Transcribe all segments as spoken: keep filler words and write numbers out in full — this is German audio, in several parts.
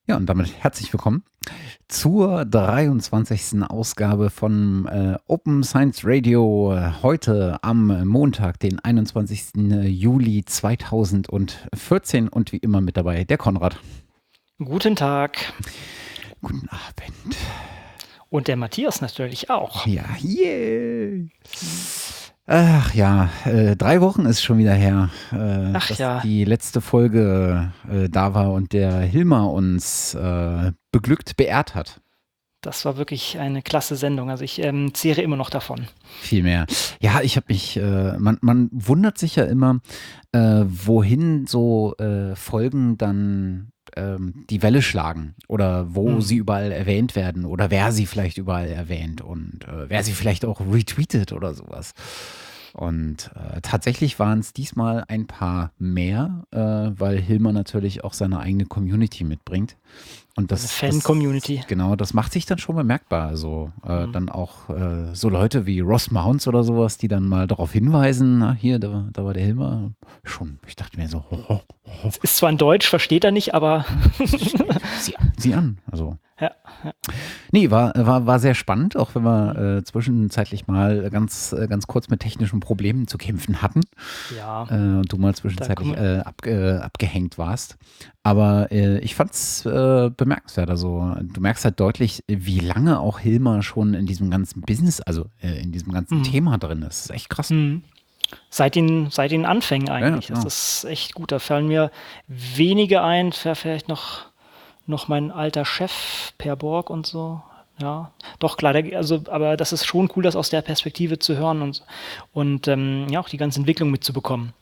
Ja, und damit herzlich willkommen zur dreiundzwanzigsten Ausgabe von äh, Open Science Radio. äh, Heute am Montag, den einundzwanzigsten Juli zweitausendvierzehn. Und wie immer mit dabei der Konrad. Guten Tag. Guten Abend. Und der Matthias natürlich auch. Ja, yay. Ach ja, äh, drei Wochen ist schon wieder her, äh, Ach dass ja. die letzte Folge äh, da war und der Hilmar uns äh, beglückt, beehrt hat. Das war wirklich eine klasse Sendung. Also ich ähm, zehre immer noch davon. Viel mehr. Ja, ich habe mich, äh, man, man wundert sich ja immer, äh, wohin so äh, Folgen dann ähm, die Welle schlagen oder wo Hm. sie überall erwähnt werden oder wer sie vielleicht überall erwähnt und äh, wer sie vielleicht auch retweetet oder sowas. Und äh, tatsächlich waren es diesmal ein paar mehr, äh, weil Hilmar natürlich auch seine eigene Community mitbringt. Und das, Eine Fan-Community. Das, genau, das macht sich dann schon bemerkbar. Also äh, Mhm. dann auch äh, so Leute wie Ross Mounts oder sowas, die dann mal darauf hinweisen, na, hier, da, da war der Hilmar. Schon, ich dachte mir so, ho, ho, ho. Ist zwar in Deutsch, versteht er nicht, aber sieh, sieh an. Also. ja, ja. Nee, war, war, war sehr spannend, auch wenn wir äh, zwischenzeitlich mal ganz, äh, ganz kurz mit technischen Problemen zu kämpfen hatten. Ja. Äh, und du mal zwischenzeitlich äh, ab, äh, abgehängt warst. Aber äh, ich fand's äh, bemerkenswert. Also du merkst halt deutlich, wie lange auch Hilmar schon in diesem ganzen Business, also äh, in diesem ganzen Mhm. Thema drin ist. Das ist echt krass. Mhm. Seit den, seit den Anfängen eigentlich. Ja, genau. Das ist echt gut. Da fallen mir wenige ein. Vielleicht noch, noch mein alter Chef, Per Borg und so. Ja, doch klar, der, also, aber das ist schon cool, das aus der Perspektive zu hören und, und ähm, ja, auch die ganze Entwicklung mitzubekommen.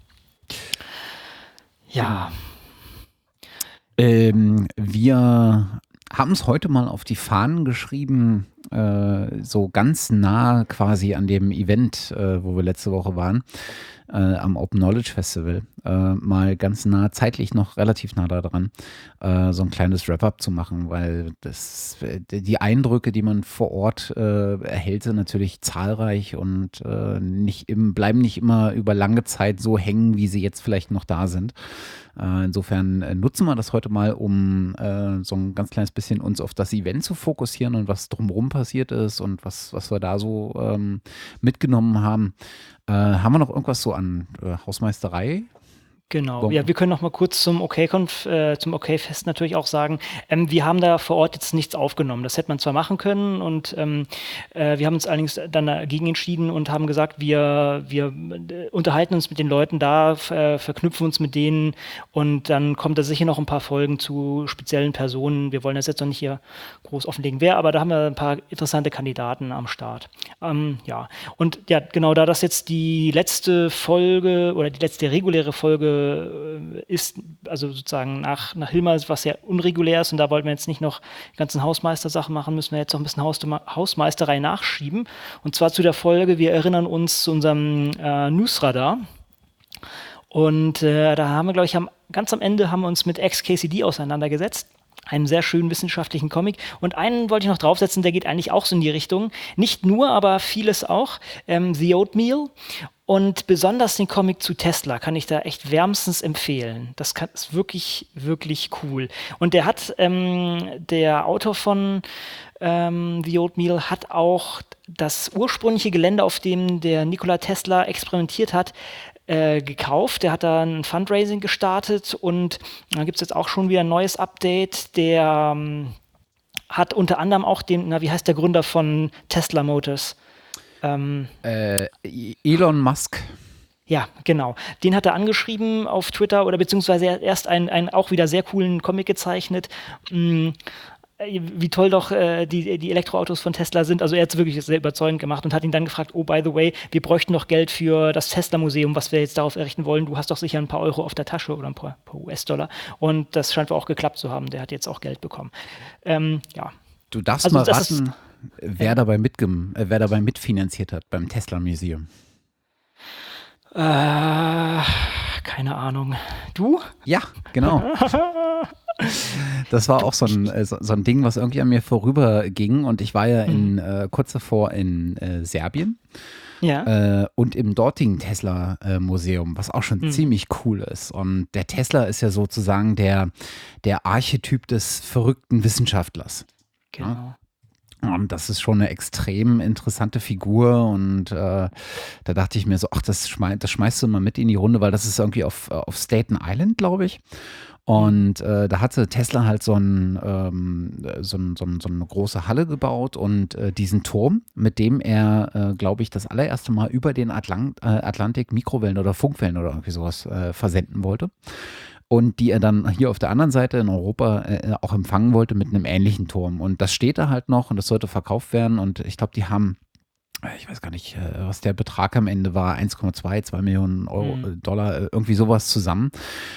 Ja. Ähm, wir haben es heute mal auf die Fahnen geschrieben, äh, so ganz nah quasi an dem Event, äh, wo wir letzte Woche waren, äh, am Open Knowledge Festival, äh, mal ganz nah, zeitlich noch relativ nah da dran, äh, so ein kleines Wrap-up zu machen, weil das, die Eindrücke, die man vor Ort äh, erhält, sind natürlich zahlreich und äh, nicht im, bleiben nicht immer über lange Zeit so hängen, wie sie jetzt vielleicht noch da sind. Äh, insofern äh, nutzen wir das heute mal, um äh, so ein ganz kleines bisschen uns auf das Event zu fokussieren und was drumherum passiert ist und was, was wir da so ähm, mitgenommen haben. Äh, haben wir noch irgendwas so an äh, Hausmeisterei? Genau. Warum? Ja, wir können noch mal kurz zum OK-Conf, äh, zum OK-Fest natürlich auch sagen, ähm, wir haben da vor Ort jetzt nichts aufgenommen. Das hätte man zwar machen können und ähm, äh, wir haben uns allerdings dann dagegen entschieden und haben gesagt, wir, wir äh, unterhalten uns mit den Leuten da, f- äh, verknüpfen uns mit denen und dann kommt da sicher noch ein paar Folgen zu speziellen Personen. Wir wollen das jetzt noch nicht hier groß offenlegen, wer, aber da haben wir ein paar interessante Kandidaten am Start. Ähm, ja, und ja, genau da das jetzt die letzte Folge oder die letzte reguläre Folge ist, also sozusagen nach, nach Hilmar, was sehr unregulär ist und da wollten wir jetzt nicht noch die ganzen Hausmeistersachen machen, müssen wir jetzt noch ein bisschen Haus, Hausmeisterei nachschieben. Und zwar zu der Folge, wir erinnern uns zu unserem äh, Newsradar. Und äh, da haben wir, glaube ich, am, ganz am Ende haben wir uns mit X K C D auseinandergesetzt. Einen sehr schönen wissenschaftlichen Comic. Und einen wollte ich noch draufsetzen, der geht eigentlich auch so in die Richtung. Nicht nur, aber vieles auch. Ähm, The Oatmeal. Und besonders den Comic zu Tesla kann ich da echt wärmstens empfehlen. Das kann, ist wirklich, wirklich cool. Und der hat, ähm, der Autor von ähm, The Oatmeal hat auch das ursprüngliche Gelände, auf dem der Nikola Tesla experimentiert hat, äh, gekauft. Der hat da ein Fundraising gestartet und da gibt es jetzt auch schon wieder ein neues Update. Der ähm, hat unter anderem auch den, na, wie heißt der Gründer von Tesla Motors? Ähm, Äh, Elon Musk. Ja, genau. Den hat er angeschrieben auf Twitter oder beziehungsweise er hat erst einen, einen auch wieder sehr coolen Comic gezeichnet. Mm, wie toll doch äh, die, die Elektroautos von Tesla sind. Also er hat es wirklich sehr überzeugend gemacht und hat ihn dann gefragt, oh, by the way, wir bräuchten noch Geld für das Tesla-Museum, was wir jetzt darauf errichten wollen. Du hast doch sicher ein paar Euro auf der Tasche oder ein paar, paar U S-Dollar. Und das scheint wohl auch geklappt zu haben. Der hat jetzt auch Geld bekommen. Ähm, ja. Du darfst Also mal das ist- raten, wer, ja. dabei mitgem äh, wer dabei mitfinanziert hat beim Tesla Museum. Äh, keine Ahnung. Du? Ja, genau. Das war auch so ein, äh, so, so ein Ding, was irgendwie an mir vorüberging. Und ich war ja in, Mhm. äh, kurz davor in äh, Serbien Ja. äh, und im dortigen Tesla-Museum, was auch schon Mhm. ziemlich cool ist. Und der Tesla ist ja sozusagen der, der Archetyp des verrückten Wissenschaftlers. Ja? Genau. Und das ist schon eine extrem interessante Figur. Und äh, da dachte ich mir so, ach, das, schmei das schmeißt du mal mit in die Runde, weil das ist irgendwie auf, äh, auf Staten Island, glaube ich. Mhm. Und äh, da hatte Tesla halt so, ein, ähm, so, ein, so, ein, so eine große Halle gebaut und äh, diesen Turm, mit dem er, äh, glaube ich, das allererste Mal über den Atlant äh, Atlantik Mikrowellen oder Funkwellen oder irgendwie sowas äh, versenden wollte. Und die er dann hier auf der anderen Seite in Europa äh, auch empfangen wollte mit einem ähnlichen Turm. Und das steht da halt noch und das sollte verkauft werden. Und ich glaube, die haben, äh, ich weiß gar nicht, äh, was der Betrag am Ende war, eins Komma zwei, zwei Millionen Euro, Mhm. äh, Dollar, äh, irgendwie sowas zusammen.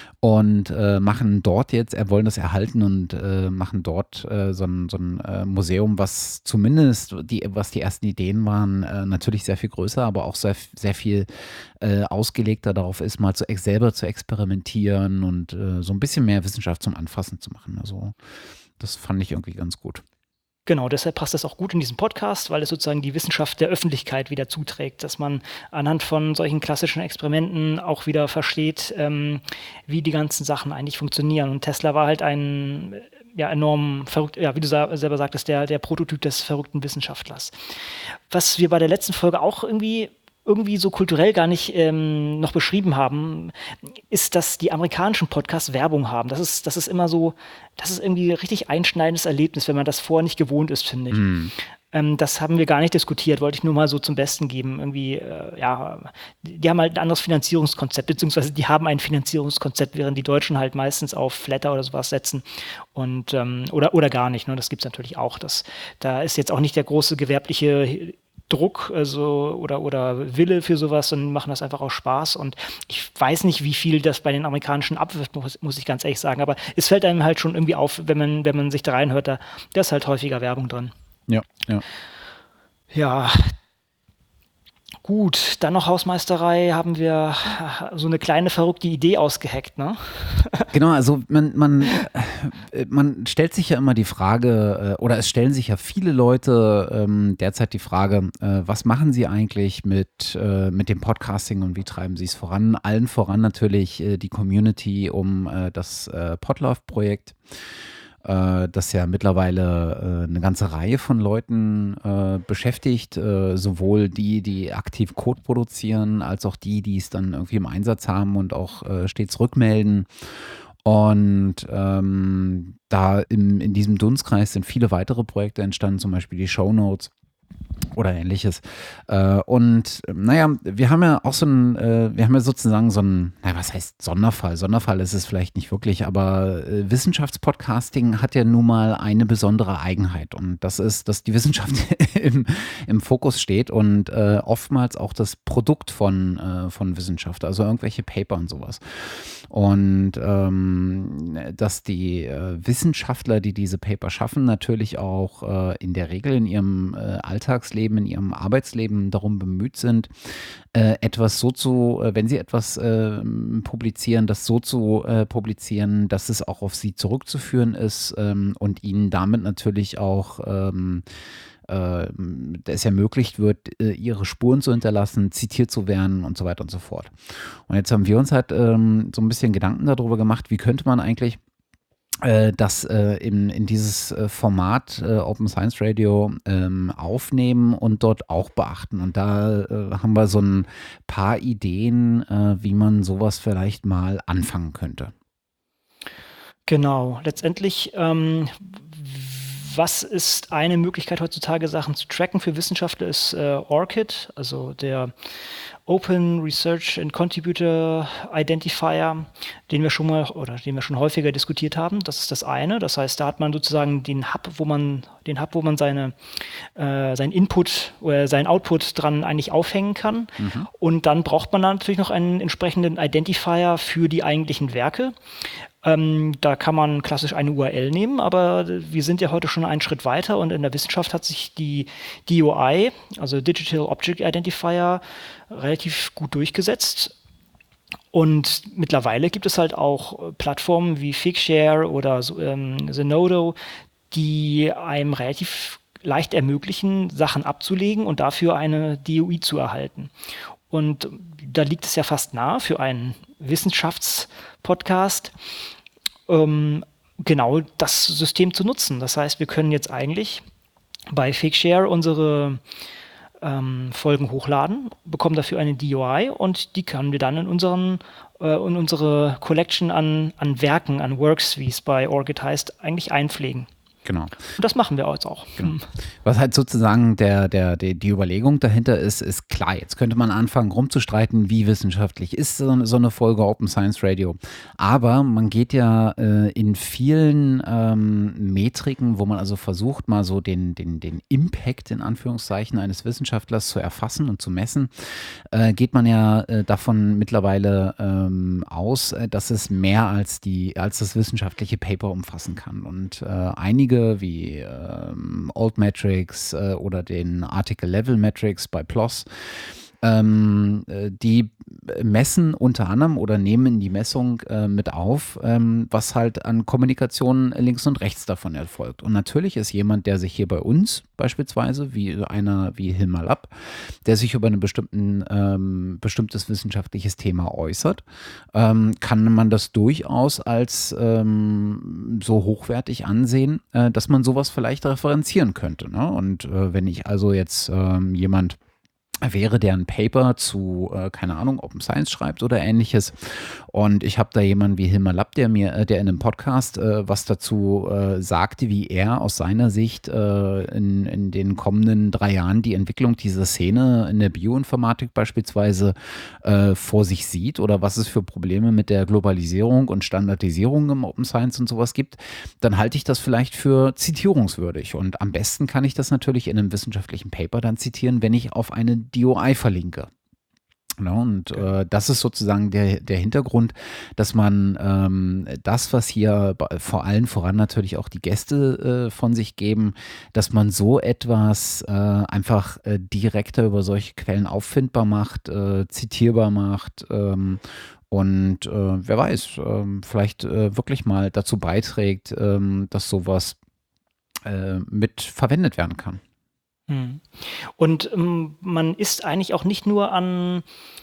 Und äh, machen dort jetzt, er wollen das erhalten und äh, machen dort äh, so ein, so ein äh, Museum, was zumindest, die, was die ersten Ideen waren, äh, natürlich sehr viel größer, aber auch sehr, sehr viel äh, ausgelegter darauf ist, mal zu, ex- selber zu experimentieren und äh, so ein bisschen mehr Wissenschaft zum Anfassen zu machen. Also das fand ich irgendwie ganz gut. Genau, deshalb passt das auch gut in diesen Podcast, weil es sozusagen die Wissenschaft der Öffentlichkeit wieder zuträgt, dass man anhand von solchen klassischen Experimenten auch wieder versteht, ähm, wie die ganzen Sachen eigentlich funktionieren. Und Tesla war halt ein äh, ja, enorm verrückt, ja, wie du sa selber sagtest, der, der Prototyp des verrückten Wissenschaftlers. Was wir bei der letzten Folge auch irgendwie irgendwie so kulturell gar nicht ähm, noch beschrieben haben, ist, dass die amerikanischen Podcasts Werbung haben. Das ist, das ist immer so, das ist irgendwie ein richtig einschneidendes Erlebnis, wenn man das vorher nicht gewohnt ist, finde ich. Mm. Ähm, das haben wir gar nicht diskutiert, wollte ich nur mal so zum Besten geben. Irgendwie, äh, ja, die, die haben halt ein anderes Finanzierungskonzept, beziehungsweise die haben ein Finanzierungskonzept, während die Deutschen halt meistens auf Flatter oder sowas setzen. Und, ähm, oder, oder gar nicht, ne? Das gibt es natürlich auch. Das, da ist jetzt auch nicht der große gewerbliche Druck, also oder, oder Wille für sowas, sondern machen das einfach aus Spaß. Und ich weiß nicht, wie viel das bei den Amerikanischen abwirft, muss, muss ich ganz ehrlich sagen. Aber es fällt einem halt schon irgendwie auf, wenn man, wenn man sich da reinhört, da, da ist halt häufiger Werbung drin. Ja, ja. Ja, gut, dann noch Hausmeisterei, haben wir so eine kleine verrückte Idee ausgeheckt, ne? Genau, also man, man, äh, man stellt sich ja immer die Frage, äh, oder es stellen sich ja viele Leute ähm, derzeit die Frage, äh, was machen sie eigentlich mit, äh, mit dem Podcasting und wie treiben sie es voran? Allen voran natürlich äh, die Community um äh, das äh, Podlove-Projekt, äh, das ja mittlerweile äh, eine ganze Reihe von Leuten äh, beschäftigt, äh, sowohl die, die aktiv Code produzieren, als auch die, die es dann irgendwie im Einsatz haben und auch äh, stets rückmelden. Und ähm, da im, in diesem Dunstkreis sind viele weitere Projekte entstanden, zum Beispiel die Shownotes oder ähnliches. Äh, und ähm, naja, wir haben ja auch so ein, äh, wir haben ja sozusagen so ein, naja, was heißt Sonderfall? Sonderfall ist es vielleicht nicht wirklich, aber äh, Wissenschaftspodcasting hat ja nun mal eine besondere Eigenheit und das ist, dass die Wissenschaft im, im Fokus steht und äh, oftmals auch das Produkt von, äh, von Wissenschaft, also irgendwelche Paper und sowas. Und ähm, dass die äh, Wissenschaftler, die diese Paper schaffen, natürlich auch äh, in der Regel in ihrem äh, Alltagsleben, in ihrem Arbeitsleben darum bemüht sind, äh, etwas so zu, äh, wenn sie etwas äh, publizieren, das so zu äh, publizieren, dass es auch auf sie zurückzuführen ist ähm, und ihnen damit natürlich auch ähm, äh, es ermöglicht wird, äh, ihre Spuren zu hinterlassen, zitiert zu werden und so weiter und so fort. Und jetzt haben wir uns halt ähm, so ein bisschen Gedanken darüber gemacht, wie könnte man eigentlich äh, das äh, in, in dieses äh, Format äh, Open Science Radio ähm, aufnehmen und dort auch beachten. Und da äh, haben wir so ein paar Ideen, äh, wie man sowas vielleicht mal anfangen könnte. Genau, letztendlich, ähm, was ist eine Möglichkeit heutzutage, Sachen zu tracken für Wissenschaftler, ist äh, ORCID, also der Open Research and Contributor Identifier, den wir schon mal oder den wir schon häufiger diskutiert haben. Das ist das eine. Das heißt, da hat man sozusagen den Hub, wo man den Hub, wo man seine äh, seinen Input oder seinen Output dran eigentlich aufhängen kann. Mhm. Und dann braucht man dann natürlich noch einen entsprechenden Identifier für die eigentlichen Werke. Ähm, da kann man klassisch eine U R L nehmen, aber wir sind ja heute schon einen Schritt weiter und in der Wissenschaft hat sich die D O I, also Digital Object Identifier, relativ gut durchgesetzt. Und mittlerweile gibt es halt auch Plattformen wie Figshare oder so, ähm, Zenodo, die einem relativ leicht ermöglichen, Sachen abzulegen und dafür eine D O I zu erhalten. Und da liegt es ja fast nah für einen Wissenschaftspodcast, ähm, genau das System zu nutzen. Das heißt, wir können jetzt eigentlich bei Figshare unsere ähm, Folgen hochladen, bekommen dafür eine D O I und die können wir dann in, unseren, äh, in unsere Collection an, an Werken, an Works, wie es bei Orchid heißt, eigentlich einpflegen. Genau. Und das machen wir jetzt auch. Genau. Was halt sozusagen der, der, der, die Überlegung dahinter ist, ist klar, jetzt könnte man anfangen rumzustreiten, wie wissenschaftlich ist so eine, so eine Folge Open Science Radio. Aber man geht ja äh, in vielen ähm, Metriken, wo man also versucht, mal so den, den, den Impact in Anführungszeichen eines Wissenschaftlers zu erfassen und zu messen, äh, geht man ja äh, davon mittlerweile ähm, aus, äh, dass es mehr als, die, als das wissenschaftliche Paper umfassen kann. Und äh, einige wie ähm, Altmetrics äh, oder den Article Level Metrics bei P L O S, ähm, die messen unter anderem oder nehmen in die Messung äh, mit auf, ähm, was halt an Kommunikation links und rechts davon erfolgt. Und natürlich ist jemand, der sich hier bei uns beispielsweise, wie einer wie Hilmar Lapp, der sich über ein bestimmten, ähm, bestimmtes wissenschaftliches Thema äußert, ähm, kann man das durchaus als ähm, so hochwertig ansehen, äh, dass man sowas vielleicht referenzieren könnte. Ne? Und äh, wenn ich also jetzt ähm, jemand wäre, der ein Paper zu, äh, keine Ahnung, Open Science schreibt oder ähnliches. Und ich habe da jemanden wie Hilmar Lapp, der mir, äh, der in einem Podcast äh, was dazu äh, sagte, wie er aus seiner Sicht äh, in, in den kommenden drei Jahren die Entwicklung dieser Szene in der Bioinformatik beispielsweise äh, vor sich sieht oder was es für Probleme mit der Globalisierung und Standardisierung im Open Science und sowas gibt, dann halte ich das vielleicht für zitierungswürdig. Und am besten kann ich das natürlich in einem wissenschaftlichen Paper dann zitieren, wenn ich auf eine D O I verlinke. Ja, und äh, das ist sozusagen der, der Hintergrund, dass man ähm, das, was hier vor allen voran natürlich auch die Gäste äh, von sich geben, dass man so etwas äh, einfach äh, direkter über solche Quellen auffindbar macht, äh, zitierbar macht ähm, und äh, wer weiß, äh, vielleicht äh, wirklich mal dazu beiträgt, äh, dass sowas äh, mit verwendet werden kann. Und ähm, man ist eigentlich auch nicht nur an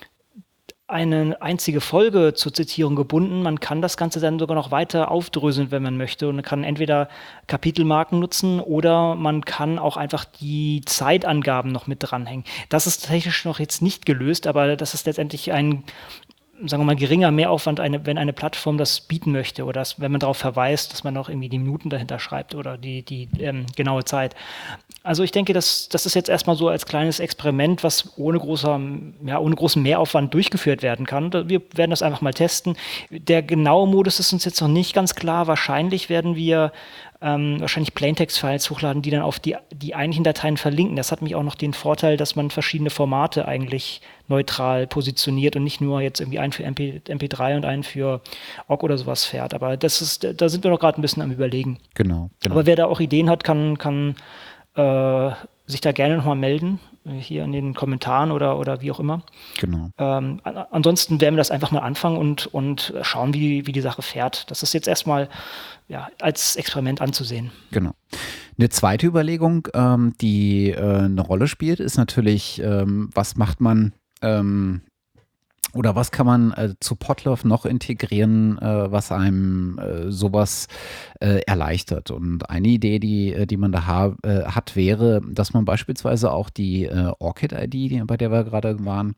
eine einzige Folge zur Zitierung gebunden. Man kann das Ganze dann sogar noch weiter aufdröseln, wenn man möchte. Und man kann entweder Kapitelmarken nutzen oder man kann auch einfach die Zeitangaben noch mit dranhängen. Das ist technisch noch jetzt nicht gelöst, aber das ist letztendlich ein, sagen wir mal, geringer Mehraufwand, eine, wenn eine Plattform das bieten möchte oder das, wenn man darauf verweist, dass man noch irgendwie die Minuten dahinter schreibt oder die, die ähm, genaue Zeit. Also ich denke, das, das ist jetzt erstmal so als kleines Experiment, was ohne, großer, ja, ohne großen Mehraufwand durchgeführt werden kann. Wir werden das einfach mal testen. Der genaue Modus ist uns jetzt noch nicht ganz klar. Wahrscheinlich werden wir ähm, wahrscheinlich Plaintext-Files hochladen, die dann auf die, die eigentlichen Dateien verlinken. Das hat mich auch noch den Vorteil, dass man verschiedene Formate eigentlich neutral positioniert und nicht nur jetzt irgendwie einen für M P drei und einen für O G oder sowas fährt. Aber das ist, da sind wir noch gerade ein bisschen am Überlegen. Genau, genau. Aber wer da auch Ideen hat, kann, kann äh, sich da gerne nochmal melden, hier in den Kommentaren oder, oder wie auch immer. Genau. Ähm, an, ansonsten werden wir das einfach mal anfangen und, und schauen, wie, wie die Sache fährt. Das ist jetzt erstmal ja, als Experiment anzusehen. Genau. Eine zweite Überlegung, ähm, die äh, eine Rolle spielt, ist natürlich, ähm, was macht man ähm, oder was kann man äh, zu Podlove noch integrieren, äh, was einem äh, sowas äh, erleichtert? Und eine Idee, die, die man da ha äh, hat, wäre, dass man beispielsweise auch die äh, Orchid-I D, die, bei der wir gerade waren,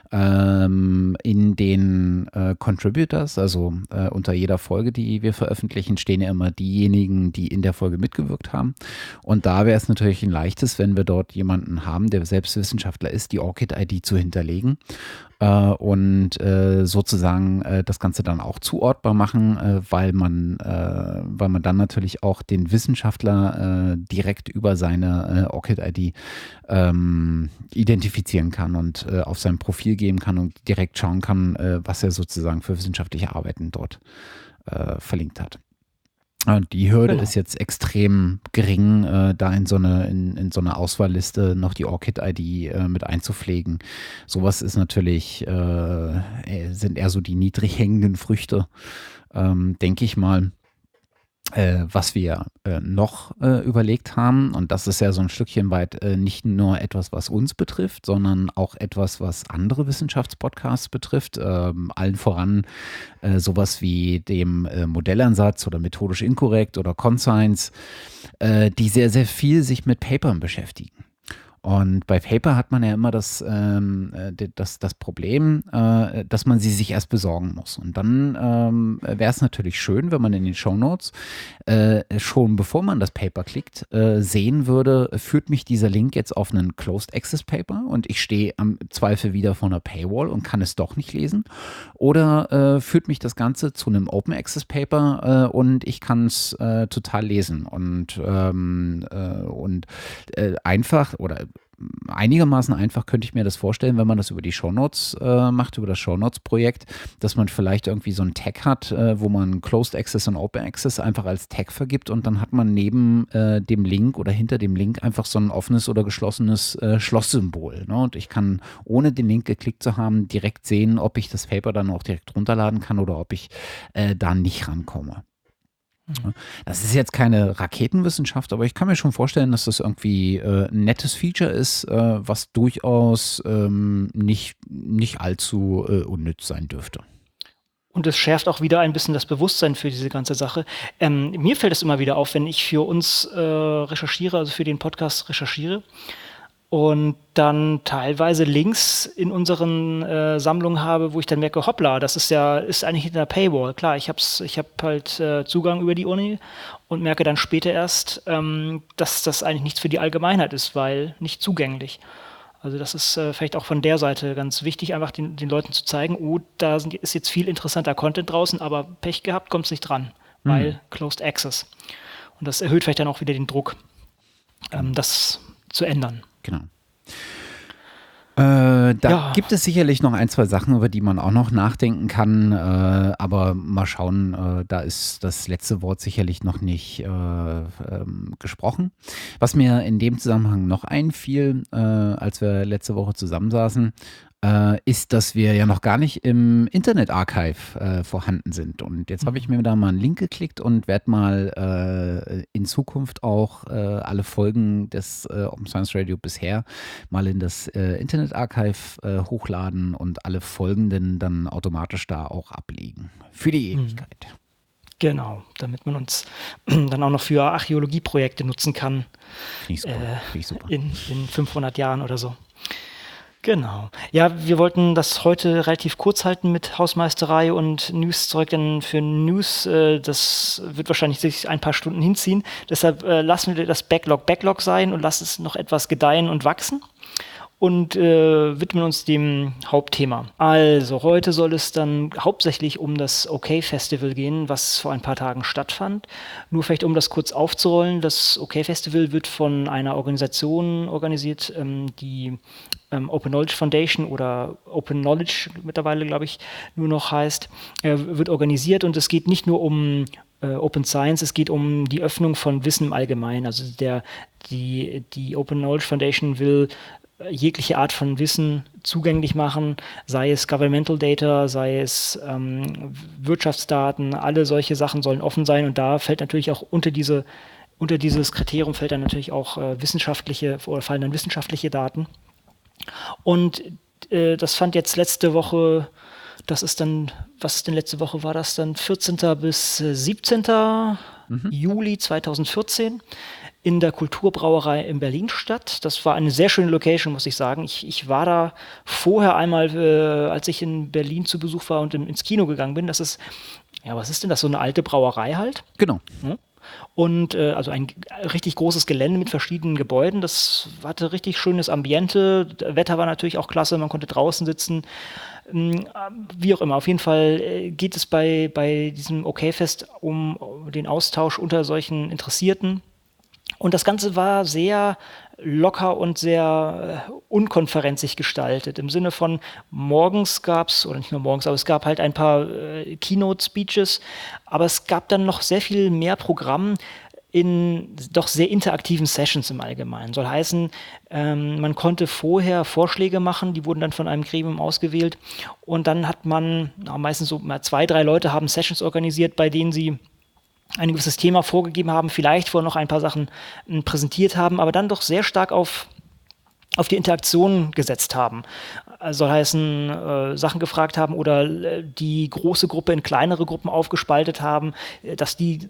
ähm, in den äh, Contributors, also äh, unter jeder Folge, die wir veröffentlichen, stehen ja immer diejenigen, die in der Folge mitgewirkt haben. Und da wäre es natürlich ein leichtes, wenn wir dort jemanden haben, der selbst Wissenschaftler ist, die Orchid-I D zu hinterlegen. Uh, und uh, sozusagen uh, das Ganze dann auch zuordbar machen, uh, weil man, uh, weil man dann natürlich auch den Wissenschaftler uh, direkt über seine uh, Orchid-I D um, identifizieren kann und uh, auf sein Profil geben kann und direkt schauen kann, uh, was er sozusagen für wissenschaftliche Arbeiten dort uh, verlinkt hat. Äh, die Hürde Genau. ist jetzt extrem gering, äh, da in so eine in in so 'ne Auswahlliste noch die ORCID-I D, äh, mit einzupflegen. Sowas ist natürlich äh, äh, sind eher so die niedrig hängenden Früchte, ähm, denke ich mal. Äh, was wir, äh, noch, äh, überlegt haben, und das ist ja so ein Stückchen weit, äh, nicht nur etwas, was uns betrifft, sondern auch etwas, was andere Wissenschaftspodcasts betrifft, ähm, allen voran, äh, so wie dem, äh, Modellansatz oder methodisch inkorrekt oder Conscience, äh, die sehr, sehr viel sich mit Papern beschäftigen. Und bei Paper hat man ja immer das, ähm, äh, d das das Problem, äh, dass man sie sich erst besorgen muss. Und dann, ähm, wäre es natürlich schön, wenn man in den Shownotes, äh, schon bevor man das Paper klickt, äh, sehen würde, führt mich dieser Link jetzt auf einen Closed Access Paper und ich stehe am Zweifel wieder vor einer Paywall und kann es doch nicht lesen. Oder, äh, führt mich das Ganze zu einem Open Access Paper, äh, und ich kann es, äh, total lesen. Und, ähm, äh, und, äh, einfach oder einigermaßen einfach könnte ich mir das vorstellen, wenn man das über die Shownotes äh, macht, über das Shownotes-Projekt, dass man vielleicht irgendwie so einen Tag hat, äh, wo man Closed Access und Open Access einfach als Tag vergibt und dann hat man neben äh, dem Link oder hinter dem Link einfach so ein offenes oder geschlossenes äh, Schlosssymbol. Ne? Und ich kann, ohne den Link geklickt zu haben, direkt sehen, ob ich das Paper dann auch direkt runterladen kann oder ob ich äh, da nicht rankomme. Mhm. Das ist jetzt keine Raketenwissenschaft, aber ich kann mir schon vorstellen, dass das irgendwie äh, ein nettes Feature ist, äh, was durchaus ähm, nicht, nicht allzu äh, unnütz sein dürfte. Und es schärft auch wieder ein bisschen das Bewusstsein für diese ganze Sache. Ähm, mir fällt es immer wieder auf, wenn ich für uns äh, recherchiere, also für den Podcast recherchiere und dann teilweise Links in unseren äh, Sammlungen habe, wo ich dann merke, hoppla, das ist ja ist eigentlich hinter der Paywall. Klar, ich habe ich hab halt äh, Zugang über die Uni und merke dann später erst, ähm, dass das eigentlich nichts für die Allgemeinheit ist, weil nicht zugänglich. Also das ist äh, vielleicht auch von der Seite ganz wichtig, einfach den, den Leuten zu zeigen, oh, da sind, ist jetzt viel interessanter Content draußen, aber Pech gehabt, kommt es nicht dran, Hm. weil Closed Access. Und das erhöht vielleicht dann auch wieder den Druck, ähm, das zu ändern. Genau. Äh, da Ja, gibt es sicherlich noch ein, zwei Sachen, über die man auch noch nachdenken kann, äh, aber mal schauen, äh, da ist das letzte Wort sicherlich noch nicht äh, ähm, gesprochen. Was mir in dem Zusammenhang noch einfiel, äh, als wir letzte Woche zusammensaßen, äh, ist, dass wir ja noch gar nicht im Internet Archive äh, vorhanden sind. Und jetzt habe ich mir da mal einen Link geklickt und werde mal äh, in Zukunft auch äh, alle Folgen des äh, Open Science Radio bisher mal in das äh, Internet Archive äh, hochladen und alle folgenden dann automatisch da auch ablegen. Für die Ewigkeit. genau, damit man uns dann auch noch für Archäologieprojekte nutzen kann Finde ich super. äh, Finde ich super. in, in fünfhundert Jahren oder so. Genau. Ja, wir wollten das heute relativ kurz halten mit Hausmeisterei und News-Zeug, denn für News, äh, das wird wahrscheinlich sich ein paar Stunden hinziehen. Deshalb äh, lassen wir das Backlog Backlog sein und lassen es noch etwas gedeihen und wachsen und äh, widmen uns dem Hauptthema. Also, heute soll es dann hauptsächlich um das OK-Festival gehen, was vor ein paar Tagen stattfand. Nur vielleicht, um das kurz aufzurollen, das OK-Festival wird von einer Organisation organisiert, ähm, die ähm, Open Knowledge Foundation oder Open Knowledge mittlerweile, glaube ich, nur noch heißt, äh, wird organisiert und es geht nicht nur um äh, Open Science, es geht um die Öffnung von Wissen im Allgemeinen. Also der, die, die Open Knowledge Foundation will jegliche Art von Wissen zugänglich machen, sei es Governmental Data, sei es ähm, Wirtschaftsdaten, alle solche Sachen sollen offen sein und da fällt natürlich auch unter diese unter dieses Kriterium fällt dann natürlich auch äh, wissenschaftliche oder fallen dann wissenschaftliche Daten. Und äh, das fand jetzt letzte Woche, das ist dann, was ist denn letzte Woche, war das dann vierzehnten bis siebzehnten Mhm. Juli zweitausendvierzehn in der Kulturbrauerei in Berlin statt. Das war eine sehr schöne Location, muss ich sagen. Ich, ich war da vorher einmal, äh, als ich in Berlin zu Besuch war und im, ins Kino gegangen bin. Das ist, ja, was ist denn das? So eine alte Brauerei halt. Genau. Ne? Und äh, also ein richtig großes Gelände mit verschiedenen Gebäuden. Das hatte richtig schönes Ambiente. Das Wetter war natürlich auch klasse, man konnte draußen sitzen. Ähm, Wie auch immer, auf jeden Fall äh, geht es bei, bei diesem OK-Fest um den Austausch unter solchen Interessierten. Und das Ganze war sehr locker und sehr äh, unkonferenzig gestaltet. Im Sinne von morgens gab es, oder nicht nur morgens, aber es gab halt ein paar äh, Keynote-Speeches, aber es gab dann noch sehr viel mehr Programm in doch sehr interaktiven Sessions im Allgemeinen. Soll heißen, ähm, man konnte vorher Vorschläge machen, die wurden dann von einem Gremium ausgewählt und dann hat man, na, meistens so mal zwei, drei Leute haben Sessions organisiert, bei denen sie ein gewisses Thema vorgegeben haben, vielleicht vorher noch ein paar Sachen m, präsentiert haben, aber dann doch sehr stark auf, auf die Interaktion gesetzt haben. Also soll heißen, äh, Sachen gefragt haben oder äh, die große Gruppe in kleinere Gruppen aufgespaltet haben, äh, dass die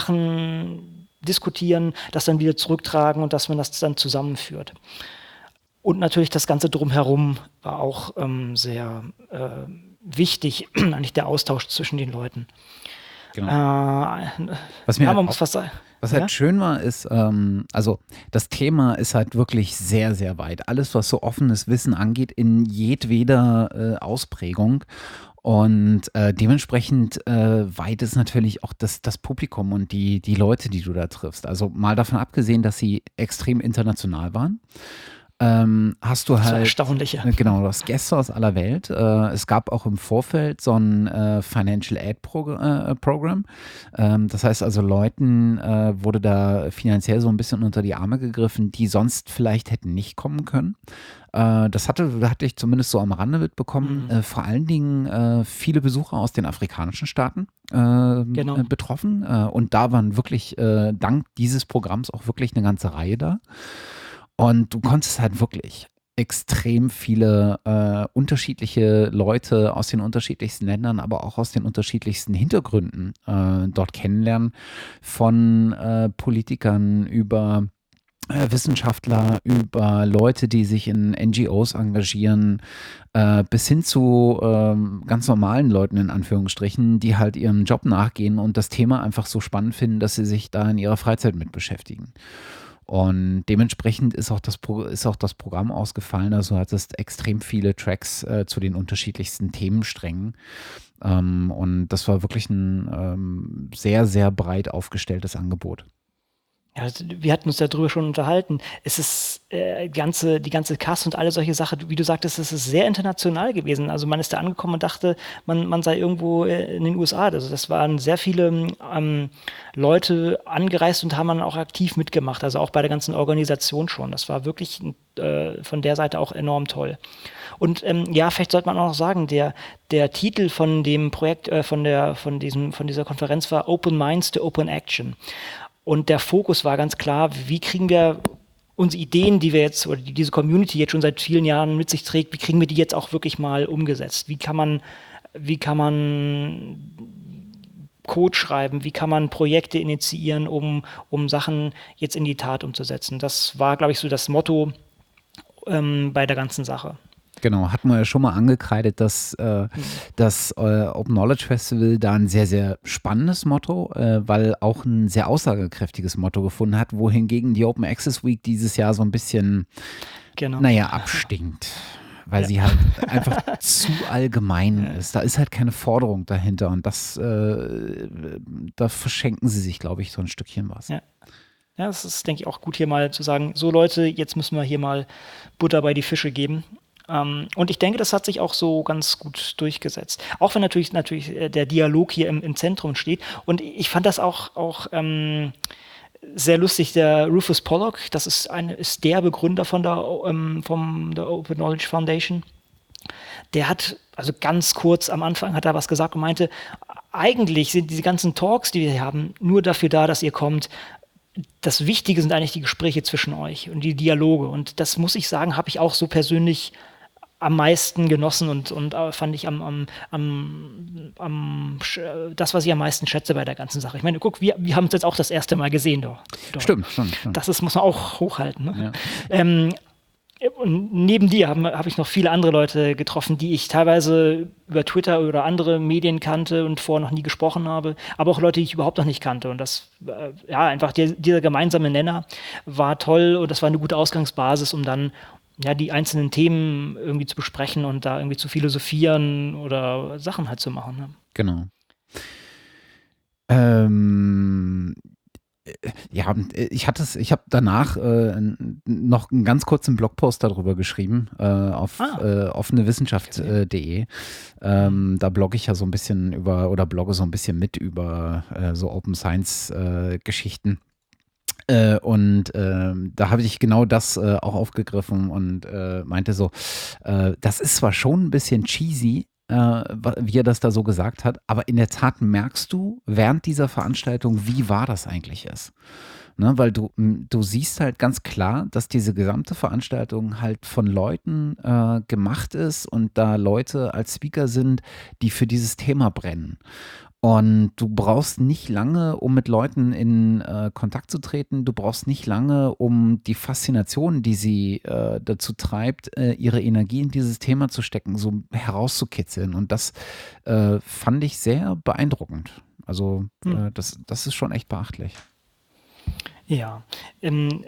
Sachen diskutieren, das dann wieder zurücktragen und dass man das dann zusammenführt. Und natürlich das Ganze drumherum war auch ähm, sehr äh, wichtig, eigentlich der Austausch zwischen den Leuten. Genau. Äh, Was mir ja, halt man auch- muss was sagen. Was Ja? halt schön war, ist, ähm, also das Thema ist halt wirklich sehr, sehr weit. Alles, was so offenes Wissen angeht, in jedweder äh, Ausprägung. Und äh, dementsprechend äh, weit ist natürlich auch das, das Publikum und die, die Leute, die du da triffst. Also mal davon abgesehen, dass sie extrem international waren. Ähm, hast du Das war halt, erstaunlich, ja. äh, genau, du hast Gäste aus aller Welt. Äh, es gab auch im Vorfeld so ein äh, Financial Aid Progr äh, Program. Ähm, das heißt also, Leuten äh, wurde da finanziell so ein bisschen unter die Arme gegriffen, die sonst vielleicht hätten nicht kommen können. Äh, das hatte, hatte ich zumindest so am Rande mitbekommen. Mhm. Äh, vor allen Dingen äh, viele Besucher aus den afrikanischen Staaten äh, Genau. äh, betroffen. Äh, und da waren wirklich äh, dank dieses Programms auch wirklich eine ganze Reihe da. Und du konntest halt wirklich extrem viele äh, unterschiedliche Leute aus den unterschiedlichsten Ländern, aber auch aus den unterschiedlichsten Hintergründen äh, dort kennenlernen. Von äh, Politikern über äh, Wissenschaftler, über Leute, die sich in N G Os engagieren, äh, bis hin zu ähm, ganz normalen Leuten in Anführungsstrichen, die halt ihrem Job nachgehen und das Thema einfach so spannend finden, dass sie sich da in ihrer Freizeit mit beschäftigen. Und dementsprechend ist auch das, Pro ist auch das Programm ausgefallen. Also du hattest extrem viele Tracks äh, zu den unterschiedlichsten Themensträngen. Ähm, und das war wirklich ein ähm, sehr, sehr breit aufgestelltes Angebot. Ja, also wir hatten uns darüber schon unterhalten. Es ist äh, ganze, die ganze Cast und alle solche Sachen, wie du sagtest, es ist sehr international gewesen. Also man ist da angekommen und dachte, man, man sei irgendwo äh, in den U S A. Also das waren sehr viele ähm, Leute angereist und haben dann auch aktiv mitgemacht. Also auch bei der ganzen Organisation schon. Das war wirklich äh, von der Seite auch enorm toll. Und ähm, ja, vielleicht sollte man auch noch sagen, der, der Titel von dem Projekt, äh, von, der, von, diesem, von dieser Konferenz war Open Minds to Open Action. Und der Fokus war ganz klar, wie kriegen wir unsere Ideen, die wir jetzt, oder die diese Community jetzt schon seit vielen Jahren mit sich trägt, wie kriegen wir die jetzt auch wirklich mal umgesetzt? Wie kann man, wie kann man Code schreiben? Wie kann man Projekte initiieren, um, um Sachen jetzt in die Tat umzusetzen? Das war, glaube ich, so das Motto ähm, bei der ganzen Sache. Genau, hatten wir ja schon mal angekreidet, dass äh, das äh, Open Knowledge Festival da ein sehr, sehr spannendes Motto, äh, weil auch ein sehr aussagekräftiges Motto gefunden hat, wohingegen die Open Access Week dieses Jahr so ein bisschen, Genau. naja, abstinkt. Weil Ja. sie halt einfach zu allgemein ist. Da ist halt keine Forderung dahinter und das, äh, da verschenken sie sich, glaube ich, so ein Stückchen was. Ja. Ja, das ist, denke ich, auch gut hier mal zu sagen, so Leute, jetzt müssen wir hier mal Butter bei die Fische geben. Ähm, und ich denke, das hat sich auch so ganz gut durchgesetzt. Auch wenn natürlich, natürlich äh, der Dialog hier im, im Zentrum steht. Und ich fand das auch, auch ähm, sehr lustig, der Rufus Pollock, das ist, eine, ist der Begründer von der, ähm, vom, der Open Knowledge Foundation. Der hat, also ganz kurz am Anfang hat er was gesagt und meinte, eigentlich sind diese ganzen Talks, die wir hier haben, nur dafür da, dass ihr kommt. Das Wichtige sind eigentlich die Gespräche zwischen euch und die Dialoge. Und das muss ich sagen, habe ich auch so persönlich am meisten genossen und, und äh, fand ich am, am, am, am sch- das, was ich am meisten schätze bei der ganzen Sache. Ich meine, guck, wir, wir haben uns jetzt auch das erste Mal gesehen. Doch, doch. Stimmt, stimmt, stimmt. Das ist, muss man auch hochhalten. Ne? Ja. Ähm, und neben dir habe hab ich noch viele andere Leute getroffen, die ich teilweise über Twitter oder andere Medien kannte und vorher noch nie gesprochen habe, aber auch Leute, die ich überhaupt noch nicht kannte. Und das, äh, ja, einfach der, dieser gemeinsame Nenner war toll und das war eine gute Ausgangsbasis, um dann ja, die einzelnen Themen irgendwie zu besprechen und da irgendwie zu philosophieren oder Sachen halt zu machen. Ne? Genau. Ähm, Ja, ich hatte es, ich habe danach äh, noch einen ganz kurzen Blogpost darüber geschrieben äh, auf Ah, äh, offenewissenschaft punkt de. Ähm, da blogge ich ja so ein bisschen über oder blogge so ein bisschen mit über äh, so Open Science äh, Geschichten. Äh, und ähm, da habe ich genau das äh, auch aufgegriffen und äh, meinte so, äh, das ist zwar schon ein bisschen cheesy, äh, wa- wie er das da so gesagt hat, aber in der Tat merkst du während dieser Veranstaltung, wie wahr das eigentlich ist. Ne, weil du, m, du siehst halt ganz klar, dass diese gesamte Veranstaltung halt von Leuten äh, gemacht ist und da Leute als Speaker sind, die für dieses Thema brennen. Und du brauchst nicht lange, um mit Leuten in äh, Kontakt zu treten. Du brauchst nicht lange, um die Faszination, die sie äh, dazu treibt, äh, ihre Energie in dieses Thema zu stecken, so herauszukitzeln. Und das äh, fand ich sehr beeindruckend. Also hm. äh, das, das ist schon echt beachtlich. Ja. Ähm,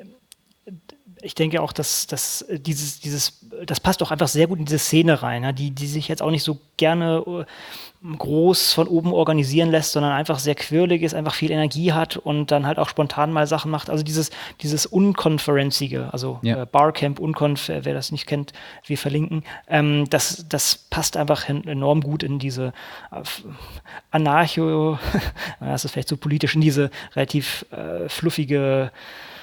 ich denke auch, dass, dass äh, dieses, dieses, das passt auch einfach sehr gut in diese Szene rein, ja, die, die sich jetzt auch nicht so gerne äh, groß von oben organisieren lässt, sondern einfach sehr quirlig ist, einfach viel Energie hat und dann halt auch spontan mal Sachen macht. Also dieses, dieses Unkonferenzige, also Ja. äh, Barcamp, Unkonf, äh, wer das nicht kennt, wir verlinken, ähm, das, das passt einfach hin, enorm gut in diese äh, Anarcho, das ist vielleicht so politisch, in diese relativ äh, fluffige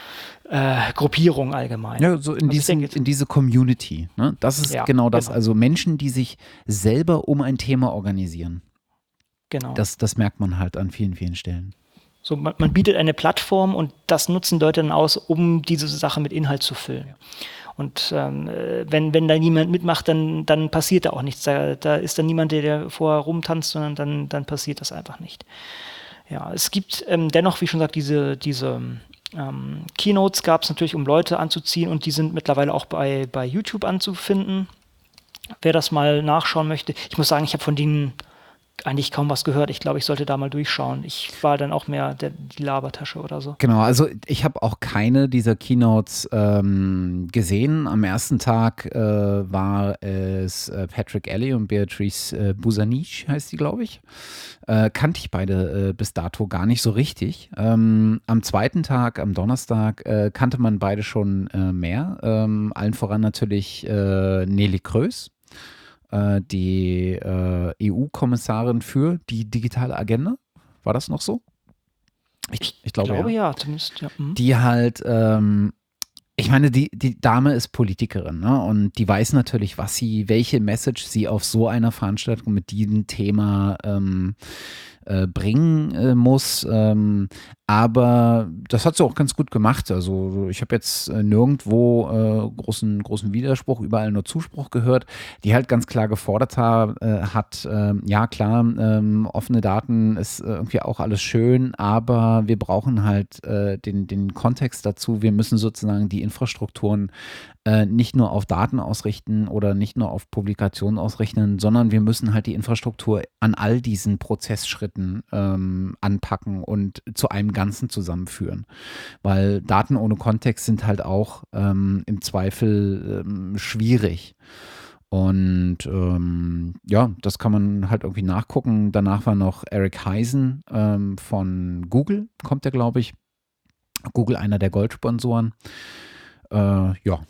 äh, Gruppierung allgemein. Ja, so in, Also ich diesen, denke, in diese Community. Ne? Das ist ja, genau das. genau, Also Menschen, die sich selber um ein Thema organisieren. genau. Das, das merkt man halt an vielen, vielen Stellen. So, man, man bietet eine Plattform und das nutzen Leute dann aus, um diese Sache mit Inhalt zu füllen. Und ähm, äh, wenn, wenn da niemand mitmacht, dann, dann passiert da auch nichts. Da, da ist dann niemand, der, der vorher rumtanzt, sondern dann, dann passiert das einfach nicht. Ja, es gibt ähm, dennoch, wie schon gesagt, diese, diese ähm, Keynotes gab es natürlich, um Leute anzuziehen und die sind mittlerweile auch bei, bei YouTube anzufinden. Wer das mal nachschauen möchte. Ich muss sagen, ich habe von denen eigentlich kaum was gehört. Ich glaube, ich sollte da mal durchschauen. Ich war dann auch mehr der, die Labertasche oder so. Genau, also ich habe auch keine dieser Keynotes ähm, gesehen. Am ersten Tag äh, war es äh, Patrick Ellie und Beatrice äh, Buzanic, heißt die, glaube ich. Äh, kannte ich beide äh, bis dato gar nicht so richtig. Ähm, am zweiten Tag, am Donnerstag, äh, kannte man beide schon äh, mehr. Ähm, allen voran natürlich äh, Neelie Kroes, äh, die äh, E U-Kommissarin für die digitale Agenda. War das noch so? Ich, Ich ich glaube, glaube ja. ja, zumindest. Ja. Mhm. Die halt, ähm, ich meine, die, die Dame ist Politikerin, ne? Und die weiß natürlich, was sie, welche Message sie auf so einer Veranstaltung mit diesem Thema ähm, äh, bringen äh, muss. Ähm, aber das hat sie auch ganz gut gemacht. Also ich habe jetzt äh, nirgendwo äh, großen, großen Widerspruch, überall nur Zuspruch gehört, die halt ganz klar gefordert ha, äh, hat, äh, ja klar, ähm, offene Daten ist äh, irgendwie auch alles schön, aber wir brauchen halt äh, den, den Kontext dazu. Wir müssen sozusagen die Infrastrukturen äh, nicht nur auf Daten ausrichten oder nicht nur auf Publikationen ausrichten, sondern wir müssen halt die Infrastruktur an all diesen Prozessschritten ähm, anpacken und zu einem Ganzen zusammenführen. Weil Daten ohne Kontext sind halt auch ähm, im Zweifel ähm, schwierig. Und ähm, ja, das kann man halt irgendwie nachgucken. Danach war noch Eric Heisen ähm, von Google, kommt der, glaube ich. Google, einer der Goldsponsoren. Äh, ja,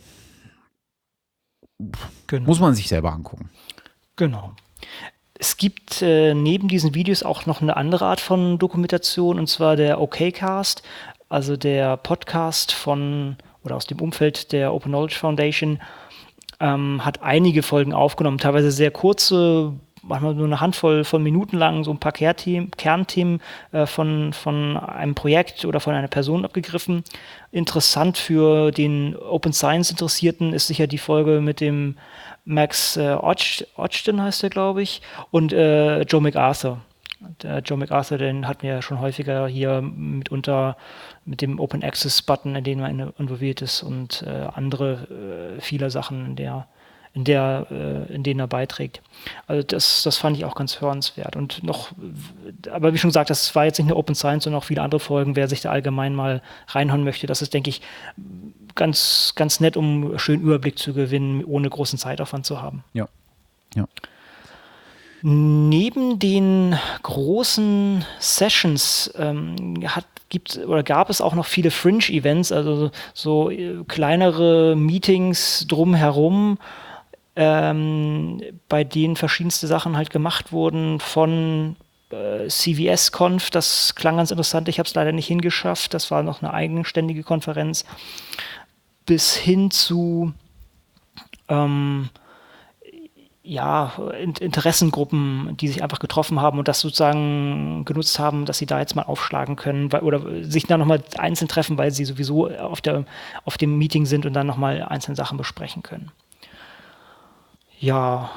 Genau. muss man sich selber angucken. Genau. Es gibt äh, neben diesen Videos auch noch eine andere Art von Dokumentation, und zwar der OKcast, also der Podcast von oder aus dem Umfeld der Open Knowledge Foundation, ähm, hat einige Folgen aufgenommen, teilweise sehr kurze, manchmal nur eine Handvoll von Minuten lang, so ein paar Kernthemen, Kernthemen äh, von, von einem Projekt oder von einer Person abgegriffen. Interessant für den Open Science Interessierten ist sicher die Folge mit dem Max äh, Hodgson heißt er, glaube ich, und äh, Joe MacArthur. Der Joe MacArthur, den hatten wir ja schon häufiger hier mitunter mit dem Open Access Button, in dem er involviert ist, und äh, andere äh, viele Sachen, in der, in der, äh, in denen er beiträgt. Also das, das fand ich auch ganz hörenswert. Und noch, aber wie schon gesagt, das war jetzt nicht nur Open Science, sondern auch viele andere Folgen. Wer sich da allgemein mal reinhauen möchte, das ist, denke ich, ganz, ganz nett, um schön Überblick zu gewinnen, ohne großen Zeitaufwand zu haben. Ja, ja. Neben den großen Sessions ähm, hat, gibt oder gab es auch noch viele Fringe-Events, also so äh, kleinere Meetings drumherum, ähm, bei denen verschiedenste Sachen halt gemacht wurden, von äh, C V S-Conf, das klang ganz interessant, ich habe es leider nicht hingeschafft, das war noch eine eigenständige Konferenz, bis hin zu ähm, ja, Interessengruppen, die sich einfach getroffen haben und das sozusagen genutzt haben, dass sie da jetzt mal aufschlagen können weil, oder sich dann nochmal einzeln treffen, weil sie sowieso auf, der, auf dem Meeting sind und dann nochmal einzelne Sachen besprechen können. Ja,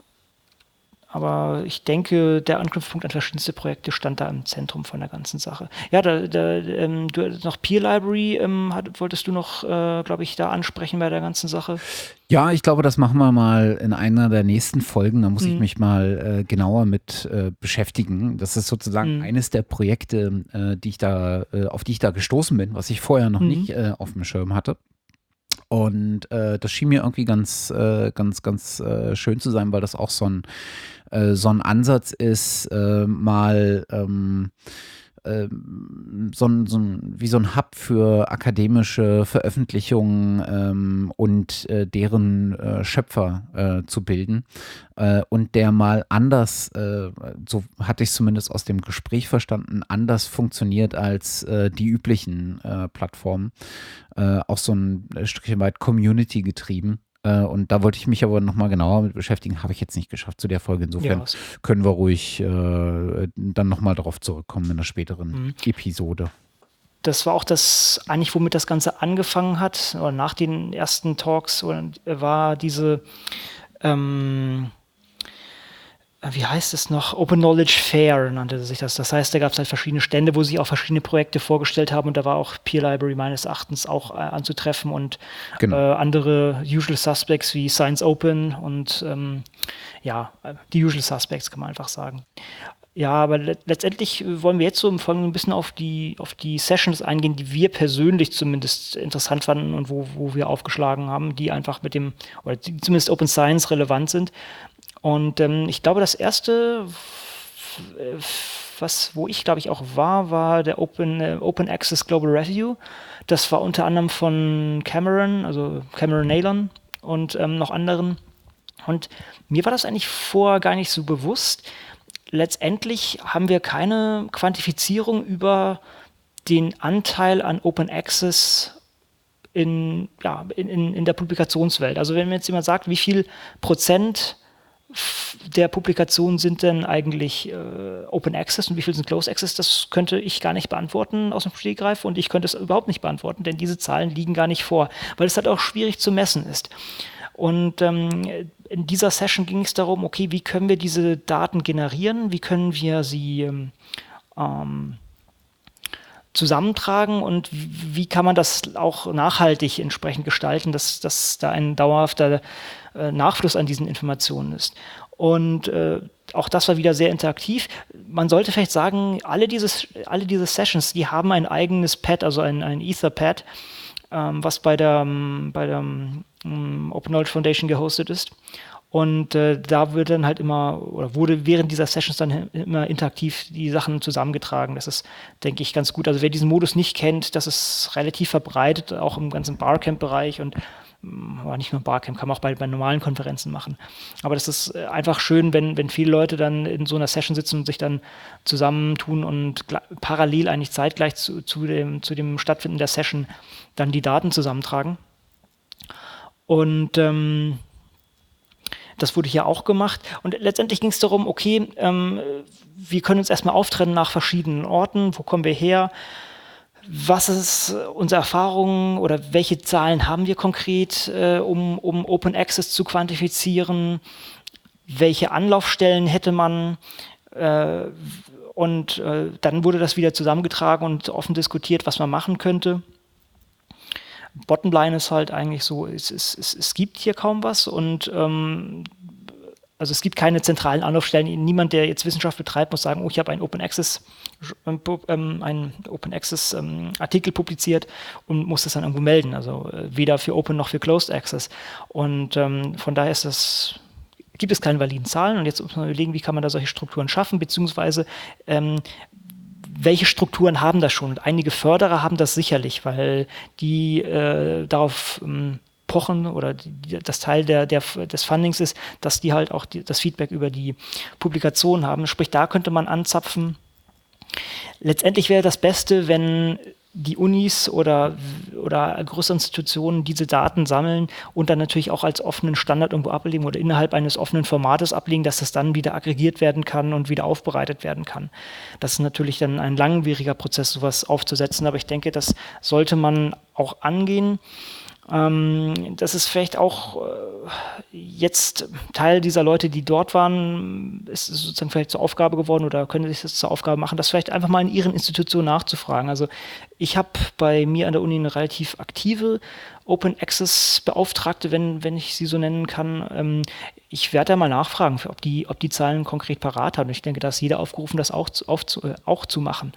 aber ich denke, der Anknüpfpunkt an verschiedenste Projekte stand da im Zentrum von der ganzen Sache. Ja, da, da, ähm, du noch Peer Library ähm, hat, wolltest du noch, äh, glaube ich, da ansprechen bei der ganzen Sache? Ja, ich glaube, das machen wir mal in einer der nächsten Folgen. Da muss mhm. ich mich mal äh, genauer mit äh, beschäftigen. Das ist sozusagen mhm. eines der Projekte, äh, die ich da, äh, auf die ich da gestoßen bin, was ich vorher noch mhm. nicht äh, auf dem Schirm hatte. Und äh, das schien mir irgendwie ganz, äh, ganz, ganz äh, schön zu sein, weil das auch so ein, äh, so ein Ansatz ist, äh, mal ähm, äh, so ein, so ein, wie so ein Hub für akademische Veröffentlichungen ähm, und äh, deren äh, Schöpfer äh, zu bilden. Äh, und der mal anders, äh, so hatte ich es zumindest aus dem Gespräch verstanden, anders funktioniert als äh, die üblichen äh, Plattformen. Äh, auch so ein Stückchen weit Community getrieben. Äh, und da wollte ich mich aber nochmal genauer mit beschäftigen. Habe ich jetzt nicht geschafft zu der Folge. Insofern ja, können wir ruhig äh, dann nochmal darauf zurückkommen in einer späteren mhm. Episode. Das war auch das, eigentlich womit das Ganze angefangen hat, oder nach den ersten Talks, war diese ähm, wie heißt es noch, Open Knowledge Fair nannte sich das. Das heißt, da gab es halt verschiedene Stände, wo sie auch verschiedene Projekte vorgestellt haben und da war auch Peer Library meines Erachtens auch äh, anzutreffen und genau. äh, andere Usual Suspects wie Science Open und ähm, ja, die Usual Suspects kann man einfach sagen. Ja, aber le- letztendlich wollen wir jetzt so im Folgenden ein bisschen auf die, auf die Sessions eingehen, die wir persönlich zumindest interessant fanden und wo, wo wir aufgeschlagen haben, die einfach mit dem, oder die zumindest Open Science relevant sind. Und ähm, ich glaube, das erste, was, wo ich glaube ich auch war, war der Open, äh, Open Access Global Review. Das war unter anderem von Cameron, also Cameron Naylon und ähm, noch anderen. Und mir war das eigentlich vorher gar nicht so bewusst. Letztendlich haben wir keine Quantifizierung über den Anteil an Open Access in, ja, in, in, in der Publikationswelt. Also wenn mir jetzt jemand sagt, wie viel Prozent der Publikationen sind denn eigentlich äh, Open Access und wie viel sind Closed Access, das könnte ich gar nicht beantworten aus dem Stegreif und ich könnte es überhaupt nicht beantworten, denn diese Zahlen liegen gar nicht vor, weil es halt auch schwierig zu messen ist. Und ähm, in dieser Session ging es darum, okay, wie können wir diese Daten generieren, wie können wir sie ähm, zusammentragen und wie kann man das auch nachhaltig entsprechend gestalten, dass, dass da ein dauerhafter äh, Nachfluss an diesen Informationen ist. Und äh, auch das war wieder sehr interaktiv. Man sollte vielleicht sagen, alle, dieses, alle diese Sessions, die haben ein eigenes Pad, also ein, ein Etherpad, ähm, was bei der, bei der um, Open Knowledge Foundation gehostet ist. Und äh, da wird dann halt immer, oder wurde während dieser Sessions dann immer interaktiv die Sachen zusammengetragen. Das ist, denke ich, ganz gut. Also wer diesen Modus nicht kennt, das ist relativ verbreitet, auch im ganzen Barcamp-Bereich und aber nicht nur Barcamp, kann man auch bei, bei normalen Konferenzen machen. Aber das ist einfach schön, wenn, wenn viele Leute dann in so einer Session sitzen und sich dann zusammentun und parallel eigentlich zeitgleich zu, zu, dem, zu dem Stattfinden der Session dann die Daten zusammentragen. Und ähm, das wurde hier auch gemacht. Und letztendlich ging es darum, okay, ähm, wir können uns erstmal auftrennen nach verschiedenen Orten. Wo kommen wir her? Was ist unsere Erfahrung oder welche Zahlen haben wir konkret, äh, um, um Open Access zu quantifizieren? Welche Anlaufstellen hätte man? Äh, und äh, dann wurde das wieder zusammengetragen und offen diskutiert, was man machen könnte. Bottomline ist halt eigentlich so, es, es, es, es gibt hier kaum was und ähm, also es gibt keine zentralen Anlaufstellen. Niemand, der jetzt Wissenschaft betreibt, muss sagen, oh, ich habe einen Open Access, ähm, einen Open Access ähm, Artikel publiziert und muss das dann irgendwo melden. Also äh, weder für Open noch für Closed Access. Und ähm, von daher ist das gibt es keine validen Zahlen und jetzt muss man überlegen, wie kann man da solche Strukturen schaffen, beziehungsweise ähm, welche Strukturen haben das schon? Und einige Förderer haben das sicherlich, weil die äh, darauf ähm, pochen oder die, das Teil der, der, des Fundings ist, dass die halt auch die, das Feedback über die Publikation haben. Sprich, da könnte man anzapfen. Letztendlich wäre das Beste, wenn die Unis oder, oder größere Institutionen diese Daten sammeln und dann natürlich auch als offenen Standard irgendwo ablegen oder innerhalb eines offenen Formates ablegen, dass das dann wieder aggregiert werden kann und wieder aufbereitet werden kann. Das ist natürlich dann ein langwieriger Prozess, sowas aufzusetzen, aber ich denke, das sollte man auch angehen. Ähm, das ist vielleicht auch äh, jetzt Teil dieser Leute, die dort waren, ist es sozusagen vielleicht zur Aufgabe geworden oder können sich das zur Aufgabe machen, das vielleicht einfach mal in ihren Institutionen nachzufragen. Also ich habe bei mir an der Uni eine relativ aktive Open Access Beauftragte, wenn, wenn ich sie so nennen kann. Ähm, ich werde da mal nachfragen, ob die, ob die Zahlen konkret parat haben. Ich denke, da ist jeder aufgerufen, das auch zu, auf zu, äh, auch zu machen.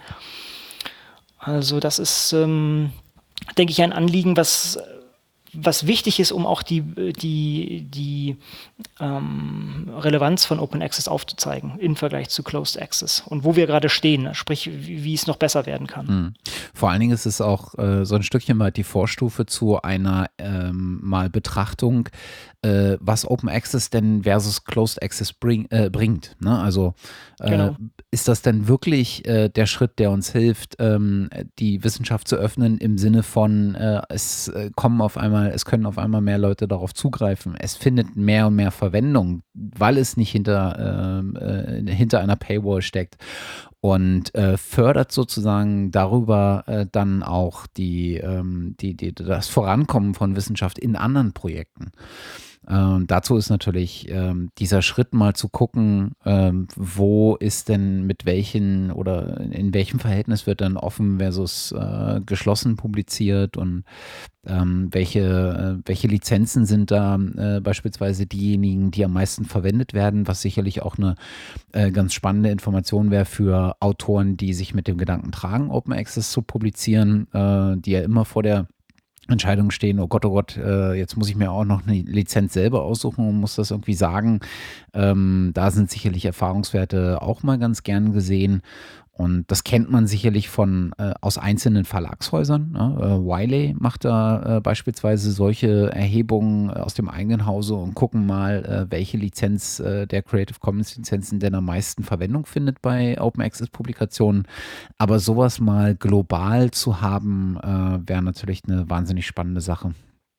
Also das ist, ähm, denke ich, ein Anliegen, was was wichtig ist, um auch die, die, die ähm, Relevanz von Open Access aufzuzeigen im Vergleich zu Closed Access und wo wir gerade stehen, sprich, wie, wie es noch besser werden kann. Mhm. Vor allen Dingen ist es auch äh, so ein Stückchen weit die Vorstufe zu einer ähm, mal Betrachtung, äh, was Open Access denn versus Closed Access bring, äh, bringt. Ne? Also äh, Genau. ist das denn wirklich äh, der Schritt, der uns hilft, ähm, die Wissenschaft zu öffnen im Sinne von, äh, es äh, kommen auf einmal, es können auf einmal mehr Leute darauf zugreifen, es findet mehr und mehr Verwendung, weil es nicht hinter, äh, äh, hinter einer Paywall steckt und äh, fördert sozusagen darüber äh, dann auch die, ähm, die, die, das Vorankommen von Wissenschaft in anderen Projekten. Und dazu ist natürlich ähm, dieser Schritt mal zu gucken, ähm, wo ist denn mit welchen oder in welchem Verhältnis wird dann offen versus äh, geschlossen publiziert und ähm, welche, äh, welche Lizenzen sind da äh, beispielsweise diejenigen, die am meisten verwendet werden, was sicherlich auch eine äh, ganz spannende Information wäre für Autoren, die sich mit dem Gedanken tragen, Open Access zu publizieren, äh, die ja immer vor der Entscheidungen stehen, oh Gott, oh Gott, äh, jetzt muss ich mir auch noch eine Lizenz selber aussuchen und muss das irgendwie sagen. Ähm, da sind sicherlich Erfahrungswerte auch mal ganz gern gesehen. Und das kennt man sicherlich von äh, aus einzelnen Verlagshäusern. Ne? Äh, Wiley macht da äh, beispielsweise solche Erhebungen aus dem eigenen Hause und gucken mal, äh, welche Lizenz äh, der Creative Commons Lizenzen denn am meisten Verwendung findet bei Open Access Publikationen. Aber sowas mal global zu haben, äh, wäre natürlich eine wahnsinnig spannende Sache.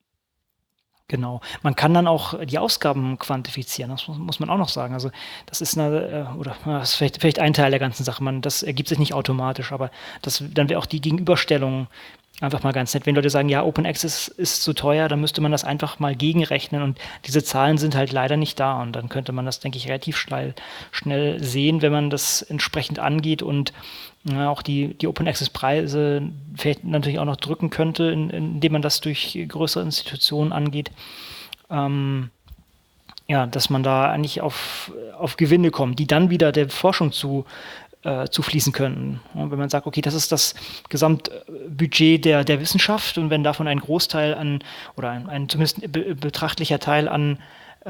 Genau. Man kann dann auch die Ausgaben quantifizieren, das muss, muss man auch noch sagen. Also das ist eine, äh, oder das ist vielleicht, vielleicht ein Teil der ganzen Sache. Man, das ergibt sich nicht automatisch, aber das, dann wäre auch die Gegenüberstellung einfach mal ganz nett. Wenn Leute sagen, ja, Open Access ist zu teuer, dann müsste man das einfach mal gegenrechnen und diese Zahlen sind halt leider nicht da und dann könnte man das, denke ich, relativ schnell, schnell sehen, wenn man das entsprechend angeht und ja, auch die, die Open Access Preise vielleicht natürlich auch noch drücken könnte, in, indem man das durch größere Institutionen angeht. Ähm, ja, dass man da eigentlich auf, auf Gewinne kommt, die dann wieder der Forschung zu, äh, zu fließen könnten. Und wenn man sagt, okay, das ist das Gesamtbudget der, der Wissenschaft und wenn davon ein Großteil an, oder ein, ein zumindest be betrachtlicher Teil an, äh,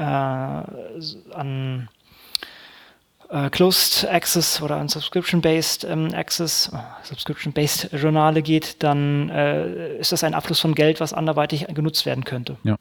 an Uh, Closed Access oder an Subscription-Based ähm, Access, oh, Subscription-Based Journale geht, dann äh, ist das ein Abfluss von Geld, was anderweitig genutzt werden könnte. Ja.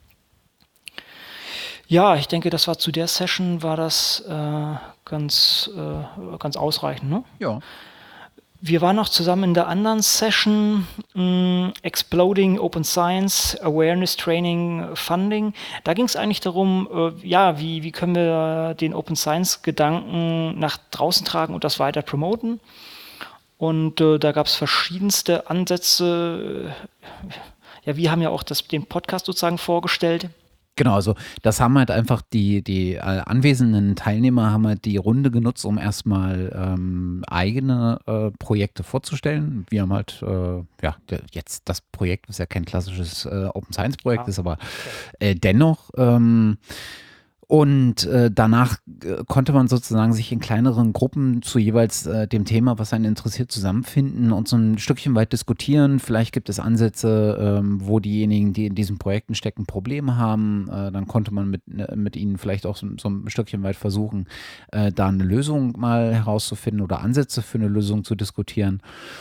Ja, ich denke, das war zu der Session, war das äh, ganz, äh, ganz ausreichend. Ne? Ja. Wir waren noch zusammen in der anderen Session, mh, Exploding Open Science, Awareness Training, Funding. Da ging es eigentlich darum, äh, ja, wie, wie können wir den Open Science Gedanken nach draußen tragen und das weiter promoten. Und äh, da gab es verschiedenste Ansätze. Ja, wir haben ja auch das, den Podcast sozusagen vorgestellt. Genau, also das haben halt einfach die, die äh, anwesenden Teilnehmer haben halt die Runde genutzt, um erstmal ähm, eigene äh, Projekte vorzustellen. Wir haben halt, äh, ja, der, jetzt das Projekt, ist ja kein klassisches äh, Open Science Projekt Ah, ist, aber okay. äh, dennoch ähm, Und äh, danach äh, konnte man sozusagen sich in kleineren Gruppen zu jeweils äh, dem Thema, was einen interessiert, zusammenfinden und so ein Stückchen weit diskutieren. Vielleicht gibt es Ansätze, ähm, wo diejenigen, die in diesen Projekten stecken, Probleme haben. Äh, dann konnte man mit, äh, mit ihnen vielleicht auch so, so ein Stückchen weit versuchen, äh, da eine Lösung mal herauszufinden oder Ansätze für eine Lösung zu diskutieren.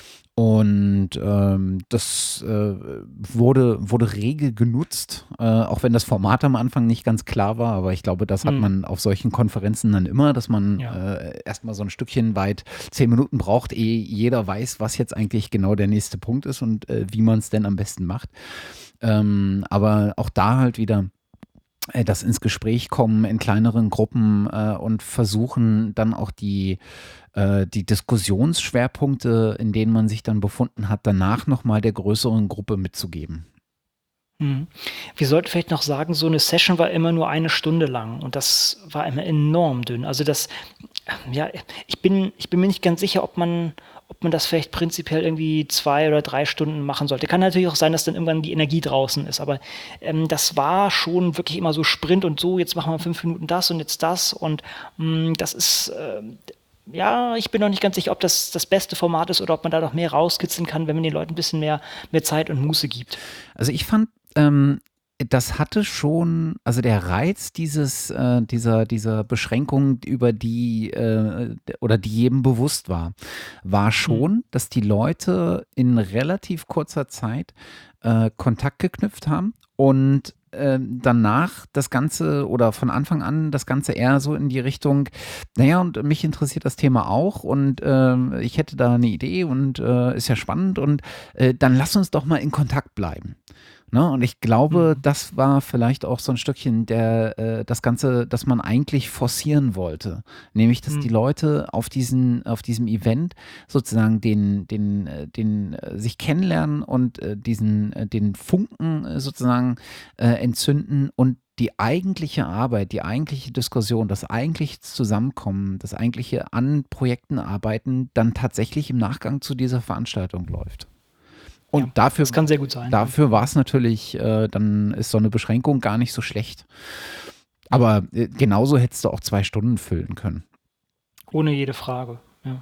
Und ähm, das äh, wurde, wurde rege genutzt, äh, auch wenn das Format am Anfang nicht ganz klar war. Aber ich glaube, das hat Mhm. man auf solchen Konferenzen dann immer, dass man Ja. äh, erstmal so ein Stückchen weit zehn Minuten braucht, ehe jeder weiß, was jetzt eigentlich genau der nächste Punkt ist und äh, wie man es denn am besten macht. Ähm, aber auch da halt wieder äh, das ins Gespräch kommen in kleineren Gruppen äh, und versuchen dann auch die, äh, die Diskussionsschwerpunkte, in denen man sich dann befunden hat, danach nochmal der größeren Gruppe mitzugeben. Mhm. Wir sollten vielleicht noch sagen, so eine Session war immer nur eine Stunde lang und das war immer enorm dünn. Also das, ja, ich bin, ich bin mir nicht ganz sicher, ob man, ob man das vielleicht prinzipiell irgendwie zwei oder drei Stunden machen sollte. Kann natürlich auch sein, dass dann irgendwann die Energie draußen ist, aber ähm, das war schon wirklich immer so Sprint und so, jetzt machen wir fünf Minuten das und jetzt das und mh, das ist, ähm, ja, ich bin noch nicht ganz sicher, ob das das beste Format ist oder ob man da noch mehr rauskitzeln kann, wenn man den Leuten ein bisschen mehr, mehr Zeit und Muße gibt. Also ich fand, ähm, das hatte schon, also der Reiz dieses, äh, dieser, dieser Beschränkung, über die äh, oder die jedem bewusst war, war Mhm. schon, dass die Leute in relativ kurzer Zeit äh, Kontakt geknüpft haben und ähm, danach das Ganze oder von Anfang an das Ganze eher so in die Richtung, naja, und mich interessiert das Thema auch und ähm, ich hätte da eine Idee und äh, ist ja spannend und äh, dann lass uns doch mal in Kontakt bleiben. Ne? Und ich glaube, Mhm. das war vielleicht auch so ein Stückchen der, äh, das Ganze, das man eigentlich forcieren wollte. Nämlich, dass die Mhm. Leute auf diesen, auf diesem Event sozusagen den, den, äh, den äh, sich kennenlernen und äh, diesen, äh, den Funken äh, sozusagen äh, entzünden und die eigentliche Arbeit, die eigentliche Diskussion, das eigentliche Zusammenkommen, das eigentliche an Projekten arbeiten, dann tatsächlich im Nachgang zu dieser Veranstaltung läuft. Ja, Und dafür, das kann sehr gut sein, ja. dafür war es natürlich, äh, dann ist so eine Beschränkung gar nicht so schlecht. Aber äh, genauso hättest du auch zwei Stunden füllen können. Ohne jede Frage, ja.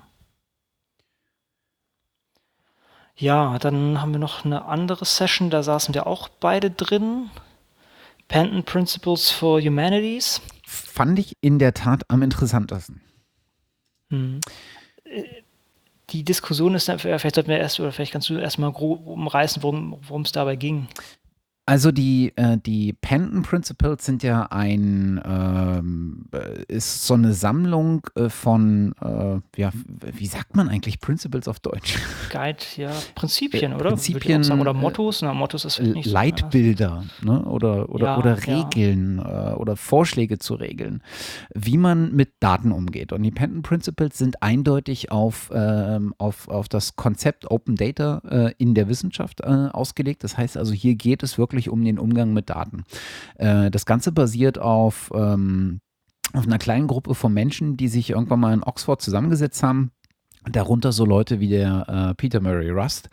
Ja, dann haben wir noch eine andere Session, da saßen wir auch beide drin. Penton Principles for Humanities. Fand ich in der Tat am interessantesten. Mhm. Die Diskussion ist dann, vielleicht sollten wir erst, oder vielleicht kannst du erst mal grob umreißen, worum es dabei ging. Also die, äh, die Penton Principles sind ja ein, ähm, äh, ist so eine Sammlung äh, von, äh, ja, wie sagt man eigentlich Principles auf Deutsch? Guide, ja, Äh, Prinzipien, oder? Würde ich auch sagen. Prinzipien, Oder äh, Mottos. Na, Mottos ist vielleicht nicht so. Ja, Leitbilder, ne? oder, oder, ja. oder Ja. Regeln äh, oder Vorschläge zu Regeln, wie man mit Daten umgeht. Und die Penton Principles sind eindeutig auf, ähm, auf, auf das Konzept Open Data äh, in der Wissenschaft äh, ausgelegt. Das heißt also, hier geht es wirklich um den Umgang mit Daten. Äh, das Ganze basiert auf, ähm, auf einer kleinen Gruppe von Menschen, die sich irgendwann mal in Oxford zusammengesetzt haben. Darunter so Leute wie der äh, Peter Murray Rust.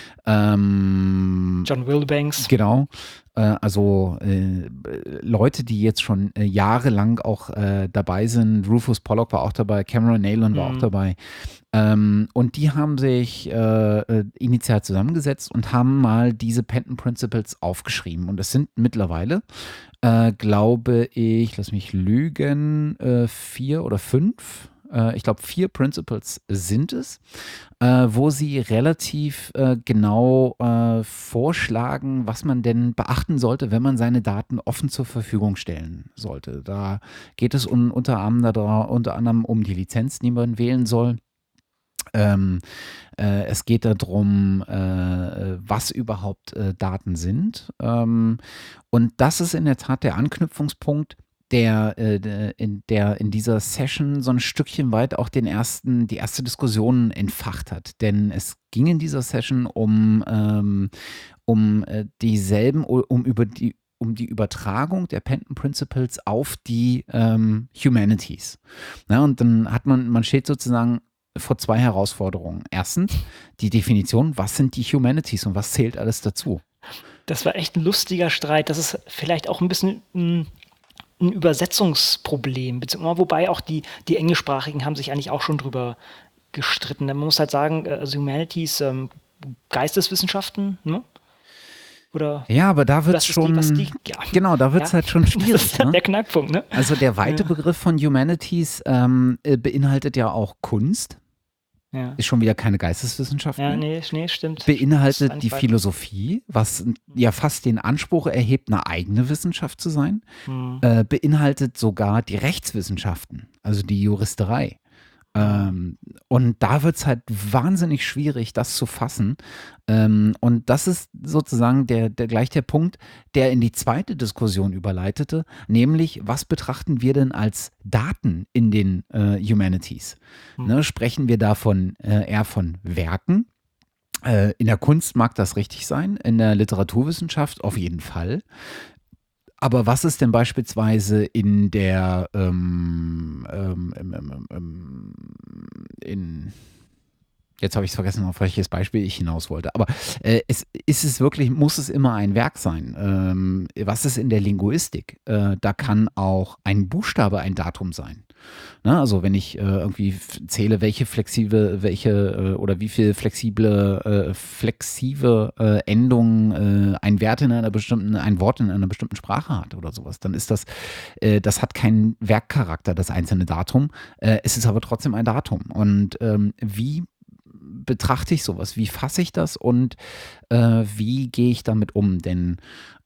Ähm, John Wilbanks. Genau. Äh, also äh, Leute, die jetzt schon äh, jahrelang auch äh, dabei sind. Rufus Pollock war auch dabei, Cameron Nealon war auch Mhm. dabei. Ähm, und die haben sich äh, äh, initial zusammengesetzt und haben mal diese Penton Principles aufgeschrieben. Und es sind mittlerweile, äh, glaube ich, lass mich lügen, äh, vier oder fünf. Äh, ich glaube, vier Principles sind es, äh, wo sie relativ äh, genau äh, vorschlagen, was man denn beachten sollte, wenn man seine Daten offen zur Verfügung stellen sollte. Da geht es un, unter, anderem, da, unter anderem um die Lizenz, die man wählen soll. Ähm, äh, es geht darum, äh, was überhaupt äh, Daten sind. Ähm, und das ist in der Tat der Anknüpfungspunkt, der, äh, in, der in dieser Session so ein Stückchen weit auch den ersten, die erste Diskussion entfacht hat. Denn es ging in dieser Session um, ähm, um äh, dieselben, um über die um die Übertragung der Penton Principles auf die ähm, Humanities. Na, und dann hat man, man steht sozusagen vor zwei Herausforderungen. Erstens, die Definition, was sind die Humanities und was zählt alles dazu? Das war echt ein lustiger Streit. Das ist vielleicht auch ein bisschen mh, 'n Übersetzungsproblem, beziehungsweise wobei auch die die Englischsprachigen haben sich eigentlich auch schon drüber gestritten. Man muss halt sagen, äh, also Humanities, ähm, Geisteswissenschaften, ne? Oder Ja, aber da wird's was ist die was schon die ja, genau, da wird's ja, halt schon das schwierig, ist halt ne? der Knackpunkt, ne? Also, der weite Ja, Begriff von Humanities, ähm, äh, beinhaltet ja auch Kunst, ja. ist schon wieder keine Geisteswissenschaft Ja, mehr. ne, ne, stimmt. Ist Beinhaltet die eigentlich weit weg. Philosophie, was ja fast den Anspruch erhebt, 'ne eigene Wissenschaft zu sein. Mhm. Äh, beinhaltet sogar die Rechtswissenschaften, also die Juristerei. Ja. Ähm, und da wird's halt wahnsinnig schwierig, das zu fassen. Ähm, und das ist sozusagen der der gleich der Punkt, der in die zweite Diskussion überleitete, nämlich: Was betrachten wir denn als Daten in den, äh, Humanities? Mhm. Ne, sprechen wir davon äh, eher von Werken? Äh, in der Kunst mag das richtig sein, in der Literaturwissenschaft auf jeden Fall. Aber was ist denn beispielsweise in der, ähm, ähm, ähm, ähm, ähm, in jetzt habe ich's vergessen, auf welches Beispiel ich hinaus wollte. Aber, äh, es ist es wirklich muss es immer ein Werk sein? Ähm, was ist in der Linguistik? Äh, da kann auch ein Buchstabe ein Datum sein, ne? Also, wenn ich, äh, irgendwie f zähle, welche flexible welche, äh, oder wie viel flexible äh, flexive, äh, Endungen, äh, ein Wert in einer bestimmten ein Wort in einer bestimmten Sprache hat oder so was, dann ist das äh, das hat keinen Werkcharakter, das einzelne Datum. Äh, es ist aber trotzdem ein Datum. Und, ähm, wie betrachte ich so was? Wie fasse ich das und, äh, wie gehe ich damit um? Denn,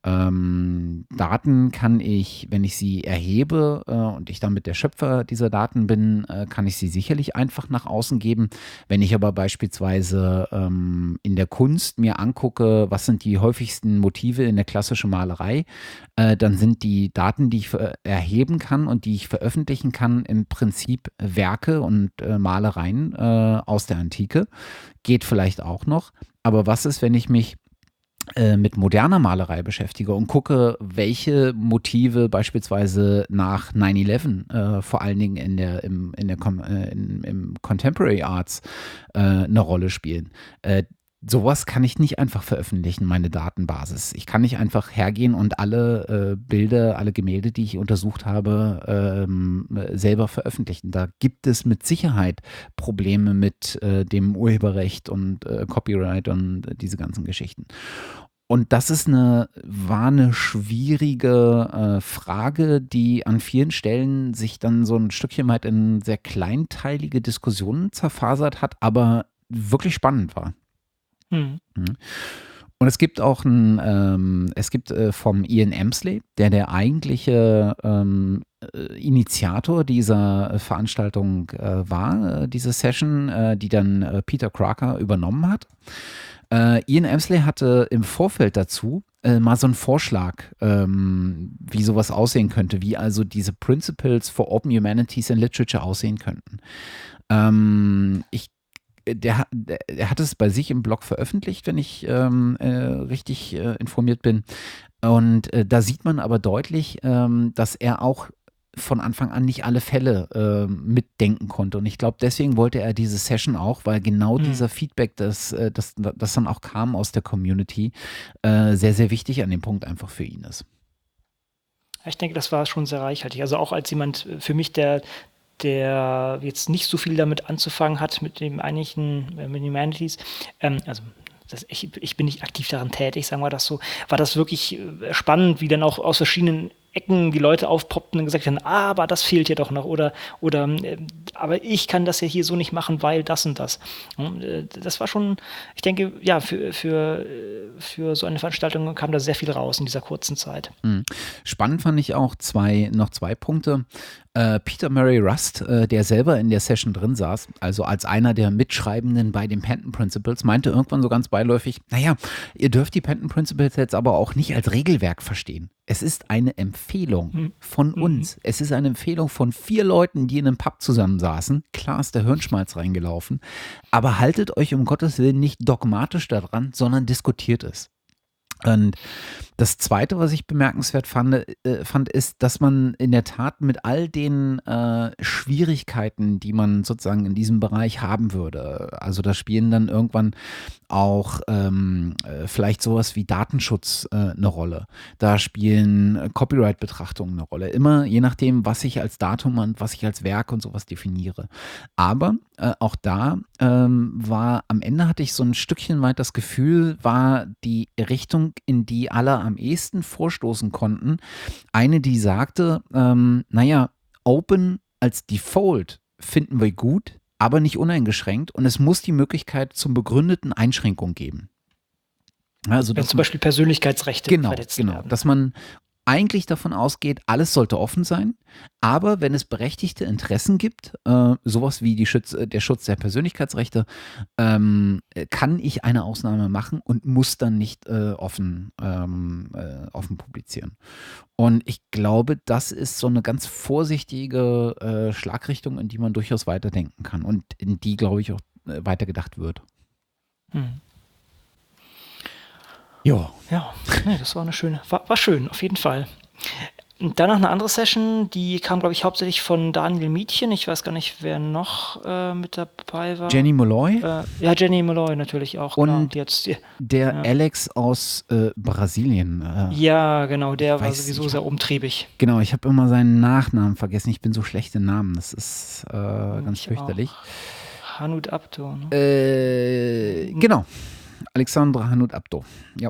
ähm, Daten kann ich, wenn ich sie erhebe, äh, und ich damit der Schöpfer dieser Daten bin, äh, kann ich sie sicherlich einfach nach außen geben. Wenn ich aber beispielsweise, ähm, in der Kunst mir angucke, was sind die häufigsten Motive in der klassischen Malerei, äh, dann sind die Daten, die ich ver erheben kann und die ich veröffentlichen kann, im Prinzip Werke und, äh, Malereien, äh, aus der Antike. Geht vielleicht auch noch. Aber was ist, wenn ich mich äh, mit moderner Malerei beschäftige und gucke, welche Motive beispielsweise nach nine eleven, äh, vor allen Dingen in der im in der Com äh, in im Contemporary Arts, äh, 'ne Rolle spielen. Äh, so was kann ich nicht einfach veröffentlichen, meine Datenbasis. Ich kann nicht einfach hergehen und alle, äh, Bilder, alle Gemälde, die ich untersucht habe, ähm, selber veröffentlichen. Da gibt es mit Sicherheit Probleme mit, äh, dem Urheberrecht und, äh, Copyright und diese ganzen Geschichten. Und das ist 'ne war 'ne schwierige, äh, Frage, die an vielen Stellen sich dann so 'n Stückchen weit in sehr kleinteilige Diskussionen zerfasert hat, aber wirklich spannend war. Mhm. Mhm. Und es gibt auch 'n ähm, es gibt, äh, vom Ian Emsley, der der eigentliche, ähm, äh, Initiator dieser Veranstaltung, äh, war, äh, diese Session, äh, die dann, äh, Peter Kraker übernommen hat. Äh, Ian Emsley hatte im Vorfeld dazu, äh, mal so 'n Vorschlag, ähm, wie so was aussehen könnte, wie also diese Principles for Open Humanities in Literature aussehen könnten. Ähm, ich der ha der er hat es bei sich im Blog veröffentlicht, wenn ich, ähm, äh, richtig, äh, informiert bin. Und, äh, da sieht man aber deutlich, ähm, dass er auch von Anfang an nicht alle Fälle, ähm, mitdenken konnte. Und ich glaube, deswegen wollte er diese Session auch, weil genau Mhm. dieser Feedback, das äh, das das dann auch kam aus der Community, äh, sehr, sehr wichtig an dem Punkt einfach für ihn ist. Ja, ich denke, das war schon sehr reichhaltig. Also, auch als jemand äh, für mich, der der jetzt nicht so viel damit anzufangen hat mit dem eigentlichen äh, mit Humanities, ähm, also, das ich ich bin nicht aktiv daran tätig, sagen wir das so, war das wirklich, äh, spannend, wie dann auch aus verschiedenen Ecken die Leute aufpoppten und gesagt haben: „Ah, aber das fehlt hier doch noch“ oder oder, ähm: „Aber ich kann das ja hier so nicht machen, weil das und das.“ Hm, äh, das war schon ich denke, ja, für für äh, für so eine Veranstaltung kam da sehr viel raus in dieser kurzen Zeit. Mhm. Spannend fand ich auch zwei noch zwei Punkte. Äh, Peter Murray Rust, äh, der selber in der Session drin saß, also als einer der Mitschreibenden bei den Penton Principles, meinte irgendwann so ganz beiläufig: „Na ja, ihr dürft die Penton Principles jetzt aber auch nicht als Regelwerk verstehen. Es ist eine Empfehlung Mhm. von Mhm. uns. Es ist eine Empfehlung von vier Leuten, die in 'nem Pub zusammensaßen. Klar ist der Hirnschmalz reingelaufen, aber haltet euch um Gottes Willen nicht dogmatisch da dran, sondern diskutiert es.“ Und das Zweite, was ich bemerkenswert fand, äh, fand, ist, dass man in der Tat mit all den äh, Schwierigkeiten, die man sozusagen in diesem Bereich haben würde, also da spielen dann irgendwann auch ähm, äh, vielleicht sowas wie Datenschutz äh, eine Rolle. Da spielen äh, Copyright-Betrachtungen eine Rolle. Immer je nachdem, was ich als Datum und was ich als Werk und sowas definiere. Aber äh, auch da ähm, war, am Ende hatte ich so ein Stückchen weit das Gefühl, war die Richtung, in die alle am ehesten vorstoßen konnten, eine, die sagte, ähm, naja, Open als Default finden wir gut, aber nicht uneingeschränkt und es muss die Möglichkeit zum begründeten Einschränkung geben. Also, Wenn dass zum man, Beispiel Persönlichkeitsrechte genau, verletzt genau, werden. dass man eigentlich davon ausgeht, alles sollte offen sein, aber wenn es berechtigte Interessen gibt, äh, sowas wie die Schutz, äh, der Schutz der Persönlichkeitsrechte, ähm, äh, kann ich eine Ausnahme machen und muss dann nicht äh, offen, ähm, äh, offen publizieren. Und ich glaube, das ist so eine ganz vorsichtige äh, Schlagrichtung, in die man durchaus weiterdenken kann und in die, glaube ich, auch äh, weitergedacht wird. Hm. Ja. Ja, nee, das war eine schöne, war, war schön, auf jeden Fall. Und danach eine andere Session, die kam, glaube ich, hauptsächlich von Daniel Mietchen. Ich weiß gar nicht, wer noch äh, mit dabei war. Jenny Molloy Äh, ja, Jenny Molloy natürlich auch, klar. und Die hat's, die, der ja. Alex aus äh, Brasilien. Äh, ja, genau, der war weiß, sowieso ich- sehr umtriebig. Genau, ich habe immer seinen Nachnamen vergessen. Ich bin so schlecht in Namen. Das ist äh, ganz Ich fürchterlich. auch. Hanut Abdo, ne? Äh, genau. Alexandra Hanut Abdo. Ja.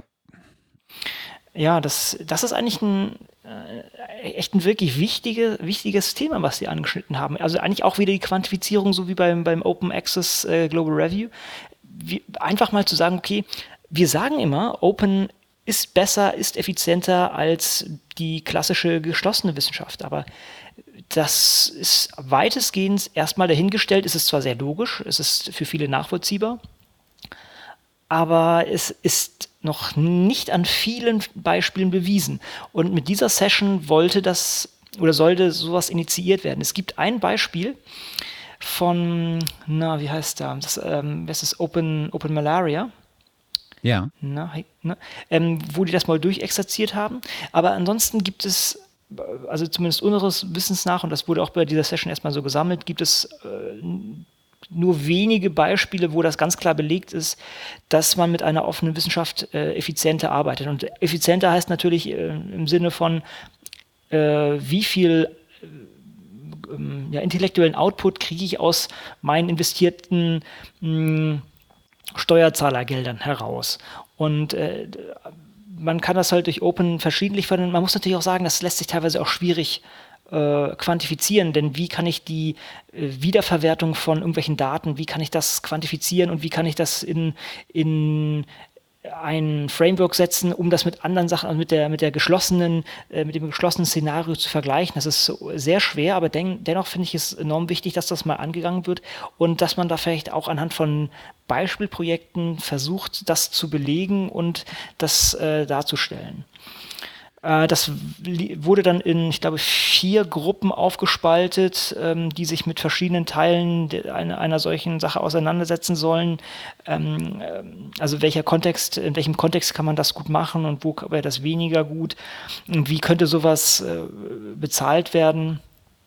Ja, das, das ist eigentlich ein äh, echt ein wirklich wichtige, wichtiges Thema, was Sie angeschnitten haben. Also eigentlich auch wieder die Quantifizierung, so wie beim, beim Open Access äh, Global Review. Wie, einfach mal zu sagen, okay, wir sagen immer, Open ist besser, ist effizienter als die klassische geschlossene Wissenschaft, aber das ist weitestgehend erstmal dahingestellt. Es ist zwar sehr logisch, es ist für viele nachvollziehbar, aber es ist noch nicht an vielen Beispielen bewiesen. Und mit dieser Session wollte das oder sollte sowas initiiert werden. Es gibt ein Beispiel von, na, wie heißt der? Das, ähm, das ist Open, Open Malaria. Ja. Na, he- ne? ähm, wo die das mal durchexerziert haben. Aber ansonsten gibt es, äh, also zumindest unseres Wissens nach, und das wurde auch bei dieser Session erstmal so gesammelt, gibt es äh, nur wenige Beispiele, wo das ganz klar belegt ist, dass man mit einer offenen Wissenschaft äh, effizienter arbeitet. Und effizienter heißt natürlich äh, im Sinne von, äh, wie viel äh, ähm, ja, intellektuellen Output kriege ich aus meinen investierten mh, Steuerzahlergeldern heraus. Und äh, man kann das halt durch Open verschiedentlich verwenden. Man muss natürlich auch sagen, das lässt sich teilweise auch schwierig äh, quantifizieren, denn wie kann ich die äh, Wiederverwertung von irgendwelchen Daten, wie kann ich das quantifizieren und wie kann ich das in, in ein Framework setzen, um das mit anderen Sachen, also mit der, mit der geschlossenen, äh, mit dem geschlossenen Szenario zu vergleichen. Das ist so sehr schwer, aber den, dennoch finde ich es enorm wichtig, dass das mal angegangen wird und dass man da vielleicht auch anhand von Beispielprojekten versucht, das zu belegen und das äh, darzustellen. Äh, das li- wurde dann in, ich glaube, vier Gruppen aufgespaltet, ähm, die sich mit verschiedenen Teilen de- einer, einer solchen Sache auseinandersetzen sollen. Ähm, ähm, also welcher Kontext, in welchem Kontext kann man das gut machen und wo wäre das weniger gut? Und wie könnte sowas äh, bezahlt werden?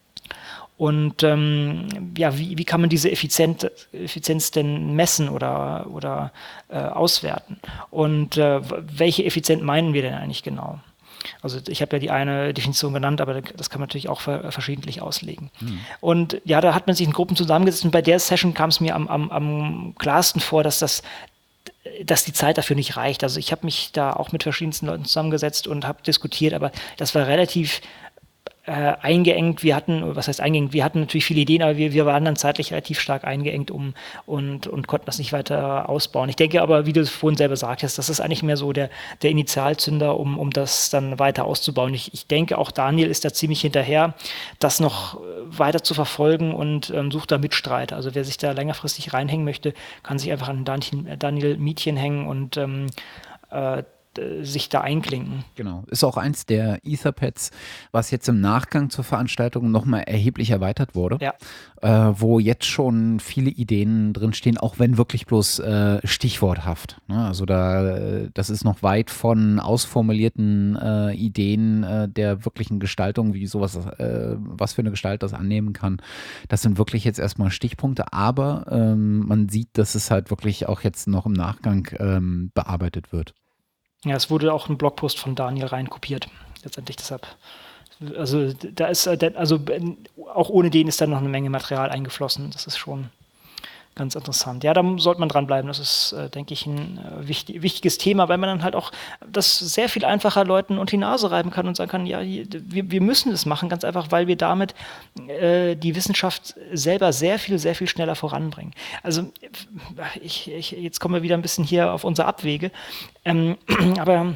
Und ähm, ja, wie, wie kann man diese Effizient, Effizienz denn messen oder, oder äh, auswerten? Und äh, w- welche Effizienz meinen wir denn eigentlich genau? Also ich habe ja die eine Definition genannt, aber das kann man natürlich auch ver verschiedentlich auslegen. Hm. Und ja, da hat man sich in Gruppen zusammengesetzt und bei der Session kam es mir am, am, am klarsten vor, dass das dass die Zeit dafür nicht reicht. Also ich habe mich da auch mit verschiedensten Leuten zusammengesetzt und habe diskutiert, aber das war relativ äh, eingeengt. Wir hatten, was heißt eingeengt? Wir hatten natürlich viele Ideen, aber wir, wir waren dann zeitlich relativ stark eingeengt um und, und konnten das nicht weiter ausbauen. Ich denke aber, wie du es vorhin selber sagtest, das ist eigentlich mehr so der, der Initialzünder, um, um das dann weiter auszubauen. Ich, ich denke, auch Daniel ist da ziemlich hinterher, das noch äh, weiter zu verfolgen und ähm, sucht da Mitstreiter. Also wer sich da längerfristig reinhängen möchte, kann sich einfach an Daniel, Daniel Mietchen hängen und ähm, äh, äh, sich da einklinken. Genau. Ist auch eins der Etherpads, was jetzt im Nachgang zur Veranstaltung nochmal erheblich erweitert wurde, Ja. äh, wo jetzt schon viele Ideen drinstehen, auch wenn wirklich bloß äh, stichworthaft. Ne? Also da, äh, das ist noch weit von ausformulierten äh, Ideen äh, der wirklichen Gestaltung, wie sowas, äh, was für eine Gestalt das annehmen kann. Das sind wirklich jetzt erstmal Stichpunkte, aber ähm, man sieht, dass es halt wirklich auch jetzt noch im Nachgang ähm, bearbeitet wird. Ja, es wurde auch ein Blogpost von Daniel rein kopiert, letztendlich deshalb. Also da ist, äh, also äh, auch ohne den ist da noch eine Menge Material eingeflossen. Das ist schon ganz interessant. Ja, da sollte man dranbleiben. Das ist, äh, denke ich, ein äh, wichtig, wichtiges Thema, weil man dann halt auch das sehr viel einfacher Leuten unter die Nase reiben kann und sagen kann, ja, hier, wir, wir müssen das machen, ganz einfach, weil wir damit äh, die Wissenschaft selber sehr viel, sehr viel schneller voranbringen. Also ich, ich, jetzt kommen wir wieder ein bisschen hier auf unsere Abwege, ähm, aber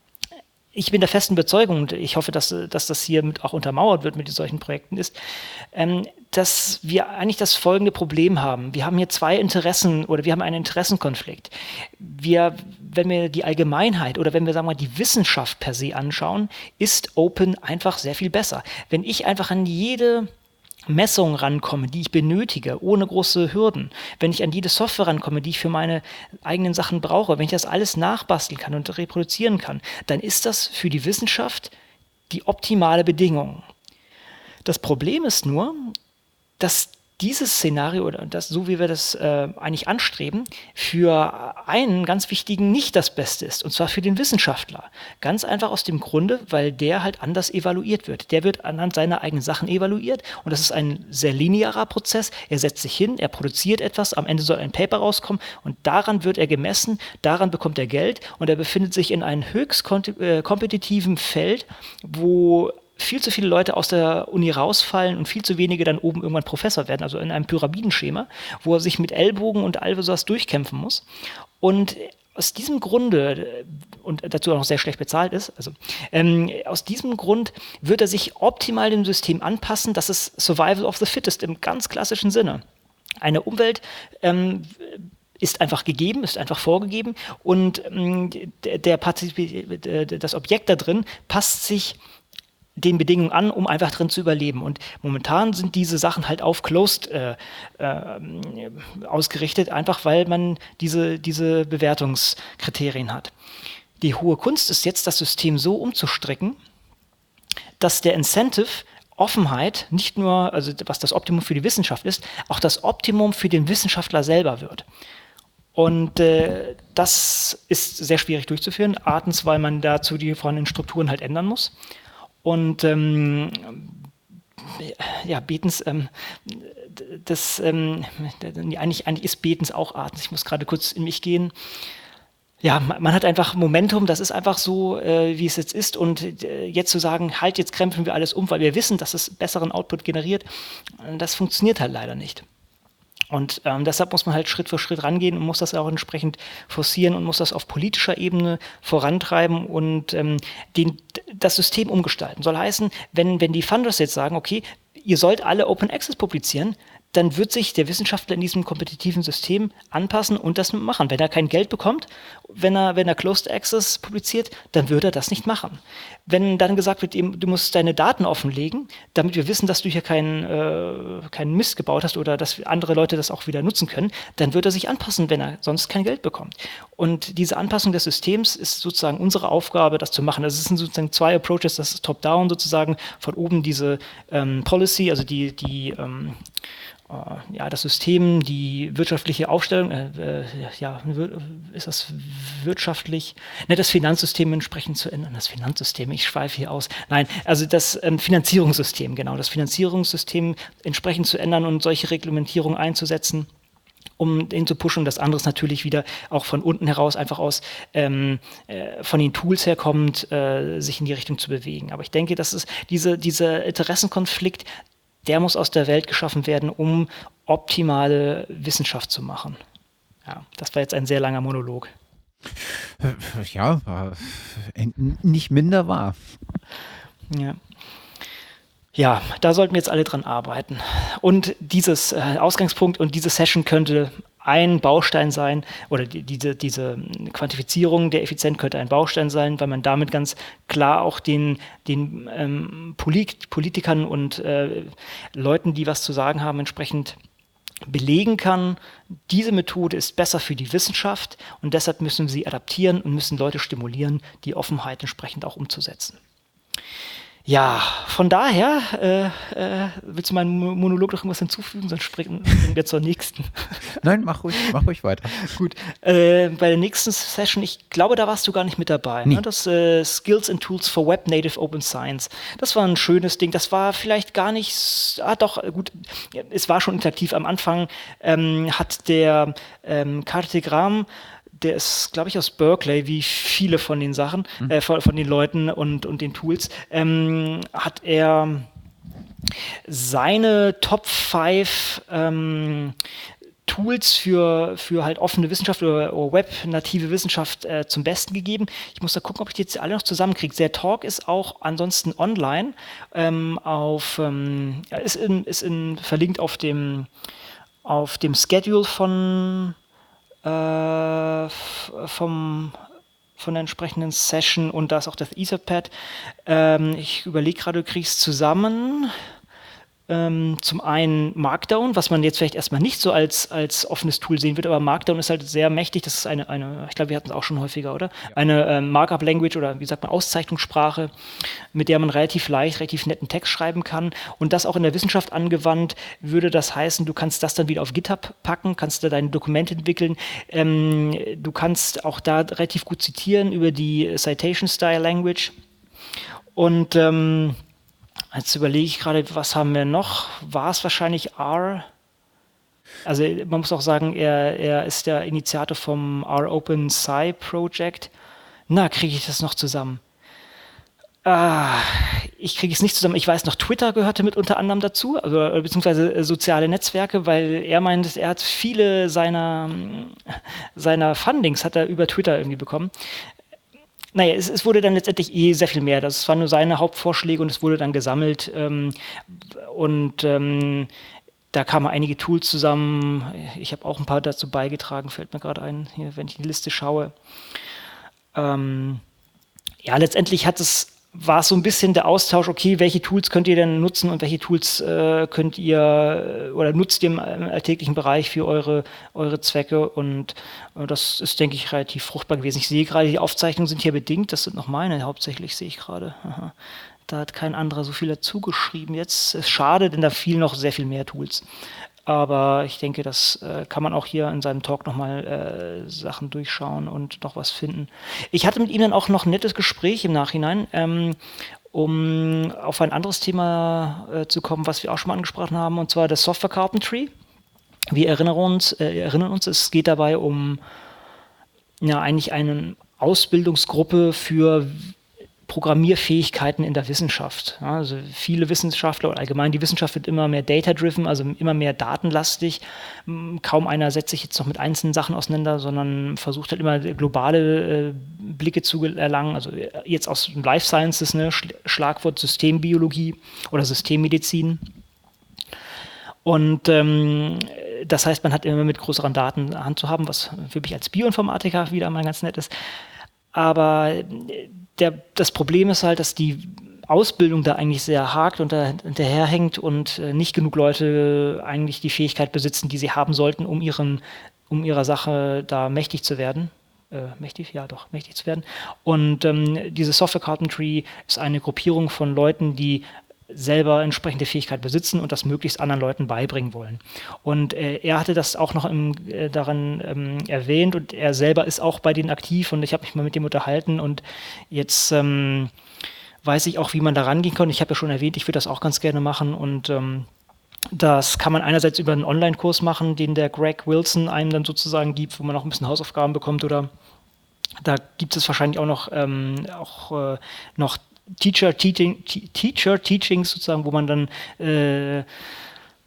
ich bin der festen Überzeugung, und ich hoffe, dass, dass das hier mit auch untermauert wird mit solchen Projekten, ist, ähm, dass wir eigentlich das folgende Problem haben. Wir haben hier zwei Interessen oder wir haben einen Interessenkonflikt. Wir, wenn wir die Allgemeinheit oder wenn wir sagen wir, die Wissenschaft per se anschauen, ist Open einfach sehr viel besser. Wenn ich einfach an jede Messungen rankomme, die ich benötige, ohne große Hürden, wenn ich an jede Software rankomme, die ich für meine eigenen Sachen brauche, wenn ich das alles nachbasteln kann und reproduzieren kann, dann ist das für die Wissenschaft die optimale Bedingung. Das Problem ist nur, dass dieses Szenario oder das, so wie wir das äh, eigentlich anstreben, für einen ganz wichtigen nicht das Beste ist, und zwar für den Wissenschaftler. Ganz einfach aus dem Grunde, weil der halt anders evaluiert wird. Der wird anhand seiner eigenen Sachen evaluiert und das ist ein sehr linearer Prozess. Er setzt sich hin, er produziert etwas, am Ende soll ein Paper rauskommen und daran wird er gemessen, daran bekommt er Geld und er befindet sich in einem höchst äh, kompetitiven Feld, wo viel zu viele Leute aus der Uni rausfallen und viel zu wenige dann oben irgendwann Professor werden, also in einem Pyramidenschema, wo er sich mit Ellbogen und all sowas durchkämpfen muss. Und aus diesem Grunde, und dazu auch noch sehr schlecht bezahlt ist, also ähm, aus diesem Grund wird er sich optimal dem System anpassen. Das ist Survival of the Fittest im ganz klassischen Sinne. Eine Umwelt ähm, ist einfach gegeben, ist einfach vorgegeben und ähm, der, der Partizip- das Objekt da drin passt sich den Bedingungen an, um einfach drin zu überleben. Und momentan sind diese Sachen halt auf Closed äh, äh, ausgerichtet, einfach weil man diese, diese Bewertungskriterien hat. Die hohe Kunst ist jetzt, das System so umzustricken, dass der Incentive Offenheit nicht nur, also was das Optimum für die Wissenschaft ist, auch das Optimum für den Wissenschaftler selber wird. Und äh, das ist sehr schwierig durchzuführen, artens, weil man dazu die vorhandenen Strukturen halt ändern muss. Und ähm, ja, Betens, ähm, das, ähm, eigentlich, eigentlich ist Betens auch Artens. Ich muss gerade kurz in mich gehen. Ja, man hat einfach Momentum, das ist einfach so, äh, wie es jetzt ist. Und äh, jetzt zu sagen, halt, jetzt krempeln wir alles um, weil wir wissen, dass es besseren Output generiert, das funktioniert halt leider nicht. Und ähm, deshalb muss man halt Schritt für Schritt rangehen und muss das auch entsprechend forcieren und muss das auf politischer Ebene vorantreiben und ähm, den, das System umgestalten. Soll heißen, wenn, wenn die Funders jetzt sagen, okay, ihr sollt alle Open Access publizieren, dann wird sich der Wissenschaftler in diesem kompetitiven System anpassen und das machen. Wenn er kein Geld bekommt, wenn er, wenn er Closed Access publiziert, dann würde er das nicht machen. Wenn dann gesagt wird, du musst deine Daten offenlegen, damit wir wissen, dass du hier keinen, äh, keinen Mist gebaut hast oder dass andere Leute das auch wieder nutzen können, dann wird er sich anpassen, wenn er sonst kein Geld bekommt. Und diese Anpassung des Systems ist sozusagen unsere Aufgabe, das zu machen. Das sind sozusagen zwei Approaches, das ist Top-Down sozusagen, von oben diese ähm, Policy, also die, die ähm, ja, das System, die wirtschaftliche Aufstellung, äh, ja, ist das wirtschaftlich, ne, das Finanzsystem entsprechend zu ändern, das Finanzsystem, ich schweife hier aus, nein, also das ähm, Finanzierungssystem, genau, das Finanzierungssystem entsprechend zu ändern und solche Reglementierungen einzusetzen, um den zu pushen. Das andere ist natürlich wieder auch von unten heraus, einfach aus ähm, äh, von den Tools herkommend, äh, sich in die Richtung zu bewegen. Aber ich denke, dass es diese, dieser Interessenkonflikt, der muss aus der Welt geschaffen werden, um optimale Wissenschaft zu machen. Ja, das war jetzt ein sehr langer Monolog. Ja, nicht minder wahr. Ja. Ja, da sollten wir jetzt alle dran arbeiten. Und dieses äh, Ausgangspunkt und diese Session könnte ein Baustein sein, oder die, diese, diese Quantifizierung der Effizienz könnte ein Baustein sein, weil man damit ganz klar auch den, den ähm, Polit- Politikern und äh, Leuten, die was zu sagen haben, entsprechend belegen kann, diese Methode ist besser für die Wissenschaft und deshalb müssen wir sie adaptieren und müssen Leute stimulieren, die Offenheit entsprechend auch umzusetzen. Ja, von daher, äh, äh, willst du meinen Monolog noch irgendwas hinzufügen, sonst springen wir zur nächsten. Nein, mach ruhig, mach ruhig weiter. Gut, äh, bei der nächsten Session, ich glaube, da warst du gar nicht mit dabei. Nee. Ne? Das äh, Skills and Tools for Web Native Open Science. Das war ein schönes Ding. Das war vielleicht gar nicht, s- ah doch, gut, es war schon interaktiv. Am Anfang ähm, hat der ähm, Kartegram, der ist, glaube ich, aus Berkeley, wie viele von den Sachen, Mhm. äh, von, von den Leuten und, und den Tools, ähm, hat er seine Top fünf ähm, Tools für, für halt offene Wissenschaft oder, oder web-native Wissenschaft äh, zum Besten gegeben. Ich muss da gucken, ob ich die jetzt alle noch zusammenkriege. Der Talk ist auch ansonsten online, ähm, auf, ähm, ja, ist, in, ist in, verlinkt auf dem, auf dem Schedule von, äh, f- vom, von der entsprechenden Session, und da ist auch das Etherpad. Ähm, ich überlege gerade, du kriegst zusammen. Ähm, zum einen Markdown, was man jetzt vielleicht erstmal nicht so als, als offenes Tool sehen wird, aber Markdown ist halt sehr mächtig. Das ist eine, eine ich glaube, wir hatten es auch schon häufiger, oder? Eine ähm, Markup-Language oder wie sagt man, Auszeichnungssprache, mit der man relativ leicht, relativ netten Text schreiben kann. Und das auch in der Wissenschaft angewandt, würde das heißen, du kannst das dann wieder auf GitHub packen, kannst da deine Dokumente entwickeln. Ähm, du kannst auch da relativ gut zitieren über die Citation-Style-Language. Und ähm, jetzt überlege ich gerade, was haben wir noch? War es wahrscheinlich R? Also man muss auch sagen, er, er ist der Initiator vom R Open Sci Project. Na, kriege ich das noch zusammen? Ah, ich kriege es nicht zusammen. Ich weiß noch, Twitter gehörte mit unter anderem dazu, also äh, beziehungsweise äh, soziale Netzwerke, weil er meint, er hat viele seiner, seiner Fundings hat er über Twitter irgendwie bekommen. Naja, es, es wurde dann letztendlich eh sehr viel mehr. Das waren nur seine Hauptvorschläge und es wurde dann gesammelt. Ähm, und ähm, da kamen einige Tools zusammen. Ich habe auch ein paar dazu beigetragen, fällt mir gerade ein, hier, wenn ich in die Liste schaue. Ähm, ja, letztendlich hat es, war es so ein bisschen der Austausch, okay, welche Tools könnt ihr denn nutzen und welche Tools äh, könnt ihr äh, oder nutzt ihr im, im alltäglichen Bereich für eure, eure Zwecke, und äh, das ist, denke ich, relativ fruchtbar gewesen. Ich sehe gerade, die Aufzeichnungen sind hier bedingt, das sind noch meine hauptsächlich, sehe ich gerade. Aha. Da hat kein anderer so viel dazu geschrieben. Jetzt ist schade, denn da fielen noch sehr viel mehr Tools. Aber ich denke, das äh, kann man auch hier in seinem Talk nochmal äh, Sachen durchschauen und noch was finden. Ich hatte mit ihm dann auch noch ein nettes Gespräch im Nachhinein, ähm, um auf ein anderes Thema äh, zu kommen, was wir auch schon mal angesprochen haben, und zwar das Software Carpentry. Wir erinnern uns, äh, erinnern uns, es geht dabei um ja eigentlich eine Ausbildungsgruppe für Programmierfähigkeiten in der Wissenschaft. Ja, also viele Wissenschaftler oder allgemein die Wissenschaft wird immer mehr data-driven, also immer mehr datenlastig. M, Kaum einer setzt sich jetzt noch mit einzelnen Sachen auseinander, sondern versucht halt immer globale äh, Blicke zu erlangen. Also äh, jetzt aus den Life Sciences, ne, Schl- Schlagwort Systembiologie oder Systemmedizin. Und ähm, das heißt, man hat immer mit größeren Daten Hand zu haben, was für mich als Bioinformatiker wieder mal ganz nett ist. Aber der, das Problem ist halt, dass die Ausbildung da eigentlich sehr hakt und da hinterherhängt und äh, nicht genug Leute eigentlich die Fähigkeit besitzen, die sie haben sollten, um, ihren, um ihrer Sache da mächtig zu werden. Äh, mächtig? Ja, doch, mächtig zu werden. Und ähm, diese Software Carpentry ist eine Gruppierung von Leuten, die selber entsprechende Fähigkeit besitzen und das möglichst anderen Leuten beibringen wollen. Und äh, er hatte das auch noch im, äh, daran ähm, erwähnt, und er selber ist auch bei denen aktiv, und ich habe mich mal mit dem unterhalten, und jetzt ähm, weiß ich auch, wie man da rangehen kann. Ich habe ja schon erwähnt, ich würde das auch ganz gerne machen, und ähm, das kann man einerseits über einen Online-Kurs machen, den der Greg Wilson einem dann sozusagen gibt, wo man auch ein bisschen Hausaufgaben bekommt, oder da gibt es wahrscheinlich auch noch, ähm, auch, äh, noch Teacher, Teaching, Teacher Teachings sozusagen, wo man dann äh,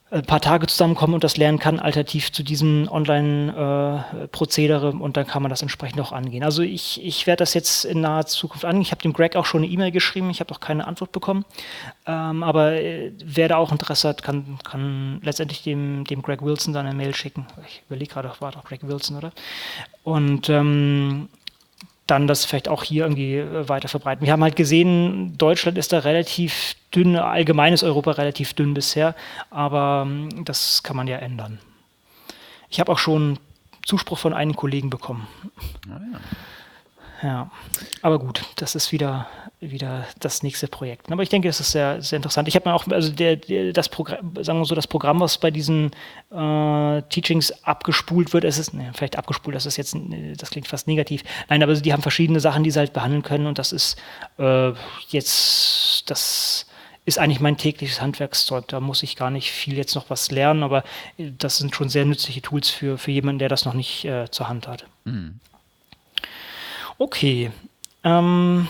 ein paar Tage zusammenkommen und das lernen kann, alternativ zu diesem Online-Prozedere, äh, und dann kann man das entsprechend auch angehen. Also ich, ich werde das jetzt in naher Zukunft angehen. Ich habe dem Greg auch schon eine E-Mail geschrieben, ich habe noch keine Antwort bekommen, ähm, aber äh, wer da auch Interesse hat, kann, kann letztendlich dem, dem Greg Wilson dann eine Mail schicken. Ich überlege gerade, war doch Greg Wilson, oder? Und ähm, dann das vielleicht auch hier irgendwie äh, weiter verbreiten. Wir haben halt gesehen, Deutschland ist da relativ dünn, allgemeines Europa relativ dünn bisher, aber ähm, das kann man ja ändern. Ich habe auch schon Zuspruch von einigen Kollegen bekommen. Ah, ja. Ja, aber gut, das ist wieder, wieder das nächste Projekt. Aber ich denke, das ist sehr, sehr interessant. Ich habe mir auch, also der, der, das Programm, sagen wir so, das Programm, was bei diesen äh, Teachings abgespult wird, es ist, ne, vielleicht abgespult, das ist jetzt, das klingt fast negativ. Nein, aber die haben verschiedene Sachen, die sie halt behandeln können, und das ist äh, jetzt, das ist eigentlich mein tägliches Handwerkszeug. Da muss ich gar nicht viel jetzt noch was lernen, aber das sind schon sehr nützliche Tools für, für jemanden, der das noch nicht äh, zur Hand hat. Mhm. Okay. Ähm,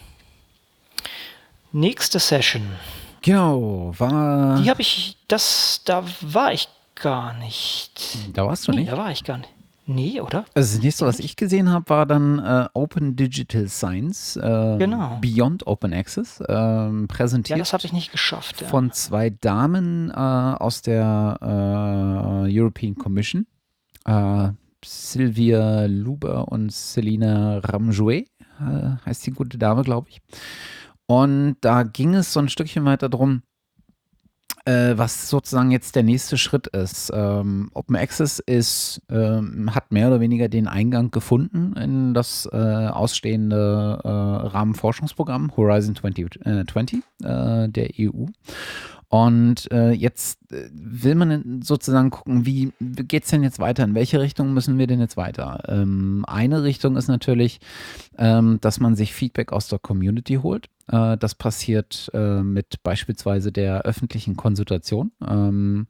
nächste Session. Genau, war. Die habe ich, das, da war ich gar nicht. Da warst du nee, nicht? da war ich gar nicht. Nee, oder? Also das nächste, was ich gesehen habe, war dann äh, Open Digital Science, äh, Genau. Beyond Open Access, ähm, präsentiert Ja, das habe ich nicht geschafft. Ja. von zwei Damen äh, aus der äh, European Commission, äh, Sylvia Luber und Selina Ramjouet, äh, heißt die gute Dame, glaube ich. Und da ging es so ein Stückchen weiter drum, äh, was sozusagen jetzt der nächste Schritt ist. Ähm, Open Access ist, ähm, hat mehr oder weniger den Eingang gefunden in das äh, ausstehende äh, Rahmenforschungsprogramm Horizon zwanzig zwanzig äh, der E U. Und äh, jetzt äh, will man sozusagen gucken, wie geht es denn jetzt weiter? In welche Richtung müssen wir denn jetzt weiter? Ähm, eine Richtung ist natürlich, ähm, dass man sich Feedback aus der Community holt. Äh, das passiert äh, mit beispielsweise der öffentlichen Konsultation. Ähm,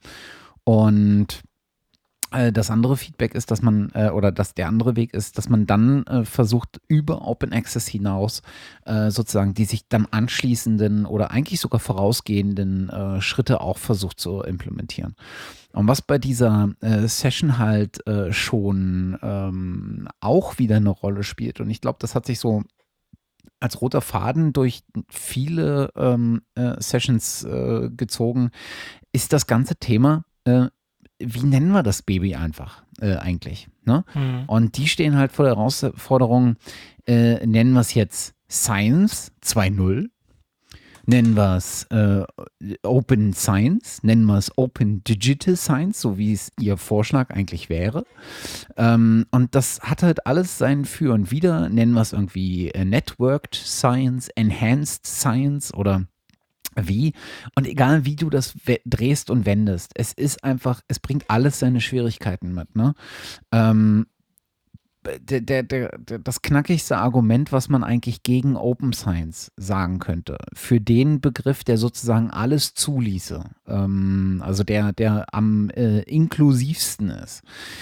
und äh, das andere Feedback ist, dass man, äh, oder dass der andere Weg ist, dass man dann äh, versucht, über Open Access hinaus äh, sozusagen die sich dann anschließenden oder eigentlich sogar vorausgehenden äh, Schritte auch versucht zu implementieren. Und was bei dieser äh, Session halt äh, schon ähm, auch wieder eine Rolle spielt, und ich glaube, das hat sich so als roter Faden durch viele ähm, äh, Sessions äh, gezogen, ist das ganze Thema, äh, wie nennen wir das Baby einfach äh, eigentlich? Ne? Hm. Und die stehen halt vor der Herausforderung, äh, nennen wir es jetzt Science zwei Punkt null, nennen wir es äh, Open Science, nennen wir es Open Digital Science, so wie es ihr Vorschlag eigentlich wäre. Ähm, und das hat halt alles sein Für und Wider, nennen wir es irgendwie äh, Networked Science, Enhanced Science oder wie. Und egal wie du das we- drehst und wendest, es ist einfach, es bringt alles seine Schwierigkeiten mit. Ne? Ähm, der, der, der, der, das knackigste Argument, was man eigentlich gegen Open Science sagen könnte, für den Begriff, der sozusagen alles zuließe, ähm, also der, der am äh, inklusivsten ist,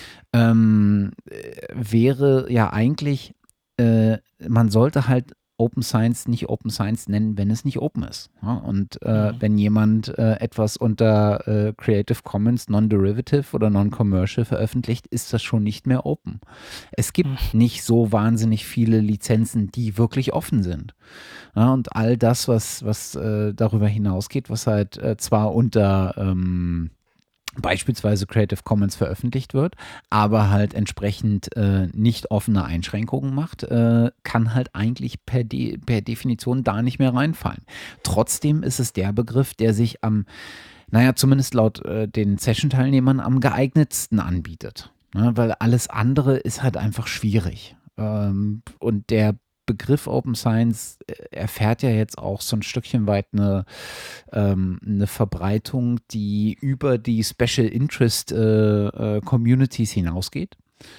ähm, äh, wäre ja eigentlich, äh, man sollte halt Open Science nicht Open Science nennen, wenn es nicht open ist. Ja? Und äh, Mhm. wenn jemand äh, etwas unter äh, Creative Commons Non-Derivative oder Non-Commercial veröffentlicht, ist das schon nicht mehr open. Es gibt Mhm. nicht so wahnsinnig viele Lizenzen, die wirklich offen sind. Ja, und all das, was, was äh, darüber hinausgeht, was halt äh, zwar unter ähm, beispielsweise Creative Commons veröffentlicht wird, aber halt entsprechend äh, nicht offene Einschränkungen macht, äh, kann halt eigentlich per, De per Definition da nicht mehr reinfallen. Trotzdem ist es der Begriff, der sich am, naja, zumindest laut äh, den Session-Teilnehmern am geeignetsten anbietet. Ne? Weil alles andere ist halt einfach schwierig. Ähm, und der Begriff Open Science erfährt ja jetzt auch so ein Stückchen weit eine, ähm, eine Verbreitung, die über die Special Interest äh, äh, Communities hinausgeht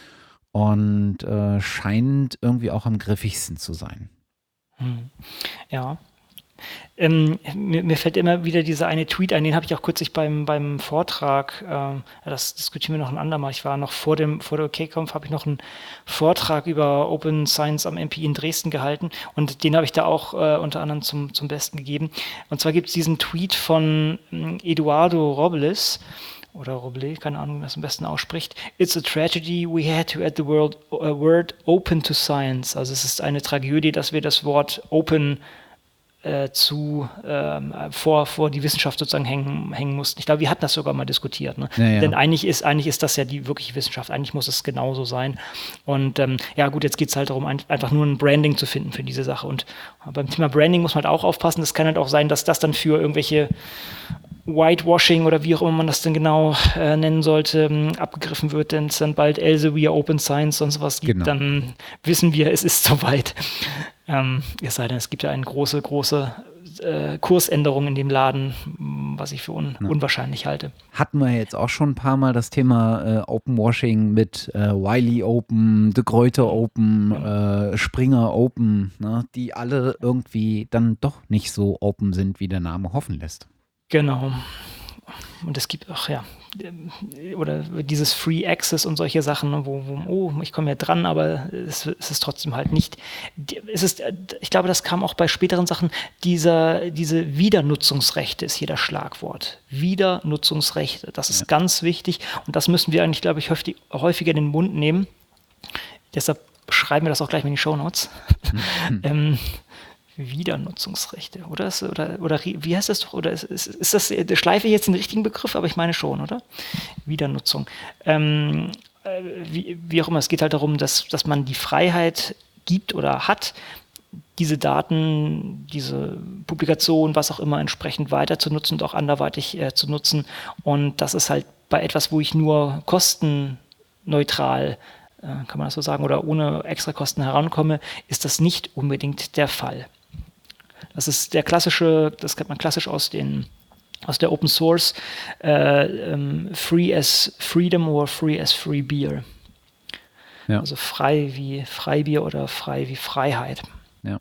und äh, scheint irgendwie auch am griffigsten zu sein. Hm. Ja. Ähm, mir, mir fällt immer wieder dieser eine Tweet ein, den habe ich auch kürzlich beim, beim Vortrag, ähm, das diskutieren wir noch ein andermal. Ich war noch vor dem vor der OKConf, habe ich noch einen Vortrag über Open Science am M P I in Dresden gehalten und den habe ich da auch äh, unter anderem zum, zum Besten gegeben. Und zwar gibt es diesen Tweet von ähm, Eduardo Robles, oder Robles, keine Ahnung, wie man das am besten ausspricht. It's a tragedy we had to add the word, uh, word open to science. Also es ist eine Tragödie, dass wir das Wort open äh, zu ähm, vor, vor die Wissenschaft sozusagen hängen, hängen mussten. Ich glaube, wir hatten das sogar mal diskutiert. Ne? Ja, ja. Denn eigentlich ist, eigentlich ist das ja die wirkliche Wissenschaft. Eigentlich muss es genauso sein. Und ähm, ja gut, jetzt geht es halt darum, ein, einfach nur ein Branding zu finden für diese Sache. Und beim Thema Branding muss man halt auch aufpassen. Das kann halt auch sein, dass das dann für irgendwelche Whitewashing oder wie auch immer man das denn genau äh, nennen sollte, ähm, abgegriffen wird, denn es dann bald Elsevier, Open Science, sonst was gibt, Genau. dann wissen wir, es ist soweit. Ähm, es sei denn, es gibt ja eine große, große äh, Kursänderung in dem Laden, was ich für un- Ja. unwahrscheinlich halte. Hatten wir jetzt auch schon ein paar Mal das Thema äh, Openwashing mit äh, Wiley Open, De Gruyter Open, äh, Springer Open, ne, die alle irgendwie dann doch nicht so open sind, wie der Name hoffen lässt. Genau. Und es gibt auch, ja, oder dieses Free Access und solche Sachen, ne, wo, wo oh, ich komme ja dran, aber es, es ist trotzdem halt nicht. Es ist, ich glaube, das kam auch bei späteren Sachen, dieser, diese Wiedernutzungsrechte ist hier das Schlagwort. Wiedernutzungsrechte, das ist ja ganz wichtig und das müssen wir eigentlich, glaube ich, häufig, häufiger in den Mund nehmen. Deshalb schreiben wir das auch gleich mal in die Shownotes. Mhm. ähm, Wiedernutzungsrechte, oder? Oder, oder wie heißt das doch? Oder ist, ist, ist das, schleife ich jetzt den richtigen Begriff? Aber ich meine schon, oder? Wiedernutzung. Ähm, äh, wie, wie auch immer, es geht halt darum, dass, dass man die Freiheit gibt oder hat, diese Daten, diese Publikation, was auch immer, entsprechend weiter zu nutzen und auch anderweitig äh, zu nutzen. Und das ist halt bei etwas, wo ich nur kostenneutral, äh, kann man das so sagen, oder ohne Extrakosten herankomme, ist das nicht unbedingt der Fall. Das ist der klassische, das kennt man klassisch aus den aus der Open Source äh, ähm, Free as Freedom oder Free as Free Beer. Ja. Also frei wie Freibier oder frei wie Freiheit. Ja.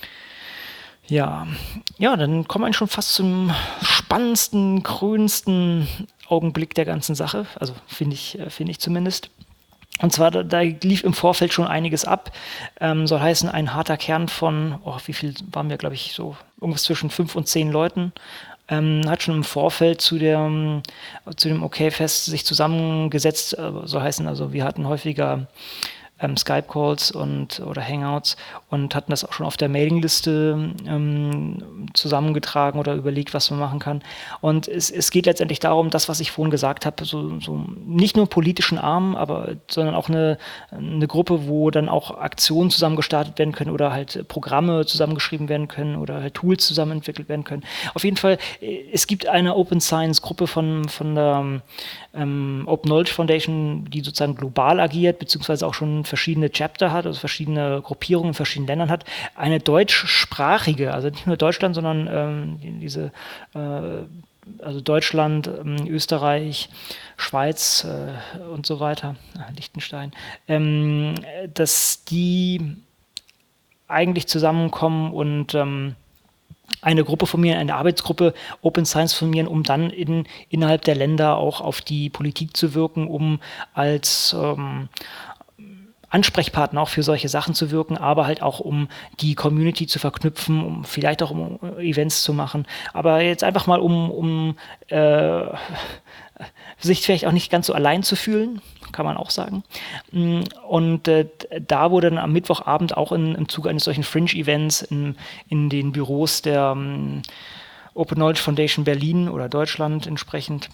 Ja, ja, dann kommen wir eigentlich schon fast zum spannendsten, grünsten Augenblick der ganzen Sache. Also finde ich, finde ich zumindest. Und zwar, da, da lief im Vorfeld schon einiges ab. Ähm, soll heißen, ein harter Kern von, oh, wie viel waren wir, glaube ich, so irgendwas zwischen fünf und zehn Leuten, ähm, hat schon im Vorfeld zu, der, zu dem OKFest sich zusammengesetzt. Äh, soll heißen, also wir hatten häufiger ähm, Skype-Calls und oder Hangouts und hatten das auch schon auf der Mailingliste ähm, zusammengetragen oder überlegt, was man machen kann. Und es, es geht letztendlich darum, das, was ich vorhin gesagt habe, so, so nicht nur politischen Arm, aber sondern auch eine, eine Gruppe, wo dann auch Aktionen zusammen gestartet werden können oder halt Programme zusammengeschrieben werden können oder halt Tools zusammen entwickelt werden können. Auf jeden Fall, es gibt eine Open Science Gruppe von, von der ähm, Open Knowledge Foundation, die sozusagen global agiert, beziehungsweise auch schon verschiedene Chapter hat, also verschiedene Gruppierungen in verschiedenen Ländern hat. Eine deutschsprachige, also nicht nur Deutschland, sondern ähm, diese äh, also Deutschland, ähm, Österreich, Schweiz äh, und so weiter, äh, Liechtenstein, ähm, dass die eigentlich zusammenkommen und ähm, eine Gruppe formieren, eine Arbeitsgruppe Open Science formieren, um dann in, innerhalb der Länder auch auf die Politik zu wirken, um als ähm, Ansprechpartner auch für solche Sachen zu wirken, aber halt auch um die Community zu verknüpfen, um vielleicht auch um Events zu machen. Aber jetzt einfach mal, um, um äh, sich vielleicht auch nicht ganz so allein zu fühlen, kann man auch sagen. Und äh, da wurde dann am Mittwochabend auch in, im Zuge eines solchen Fringe-Events in, in den Büros der um, Open Knowledge Foundation Berlin oder Deutschland entsprechend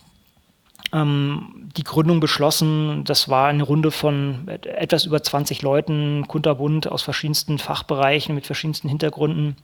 die Gründung beschlossen. Das war eine Runde von etwas über zwanzig Leuten, kunterbunt aus verschiedensten Fachbereichen mit verschiedensten Hintergründen.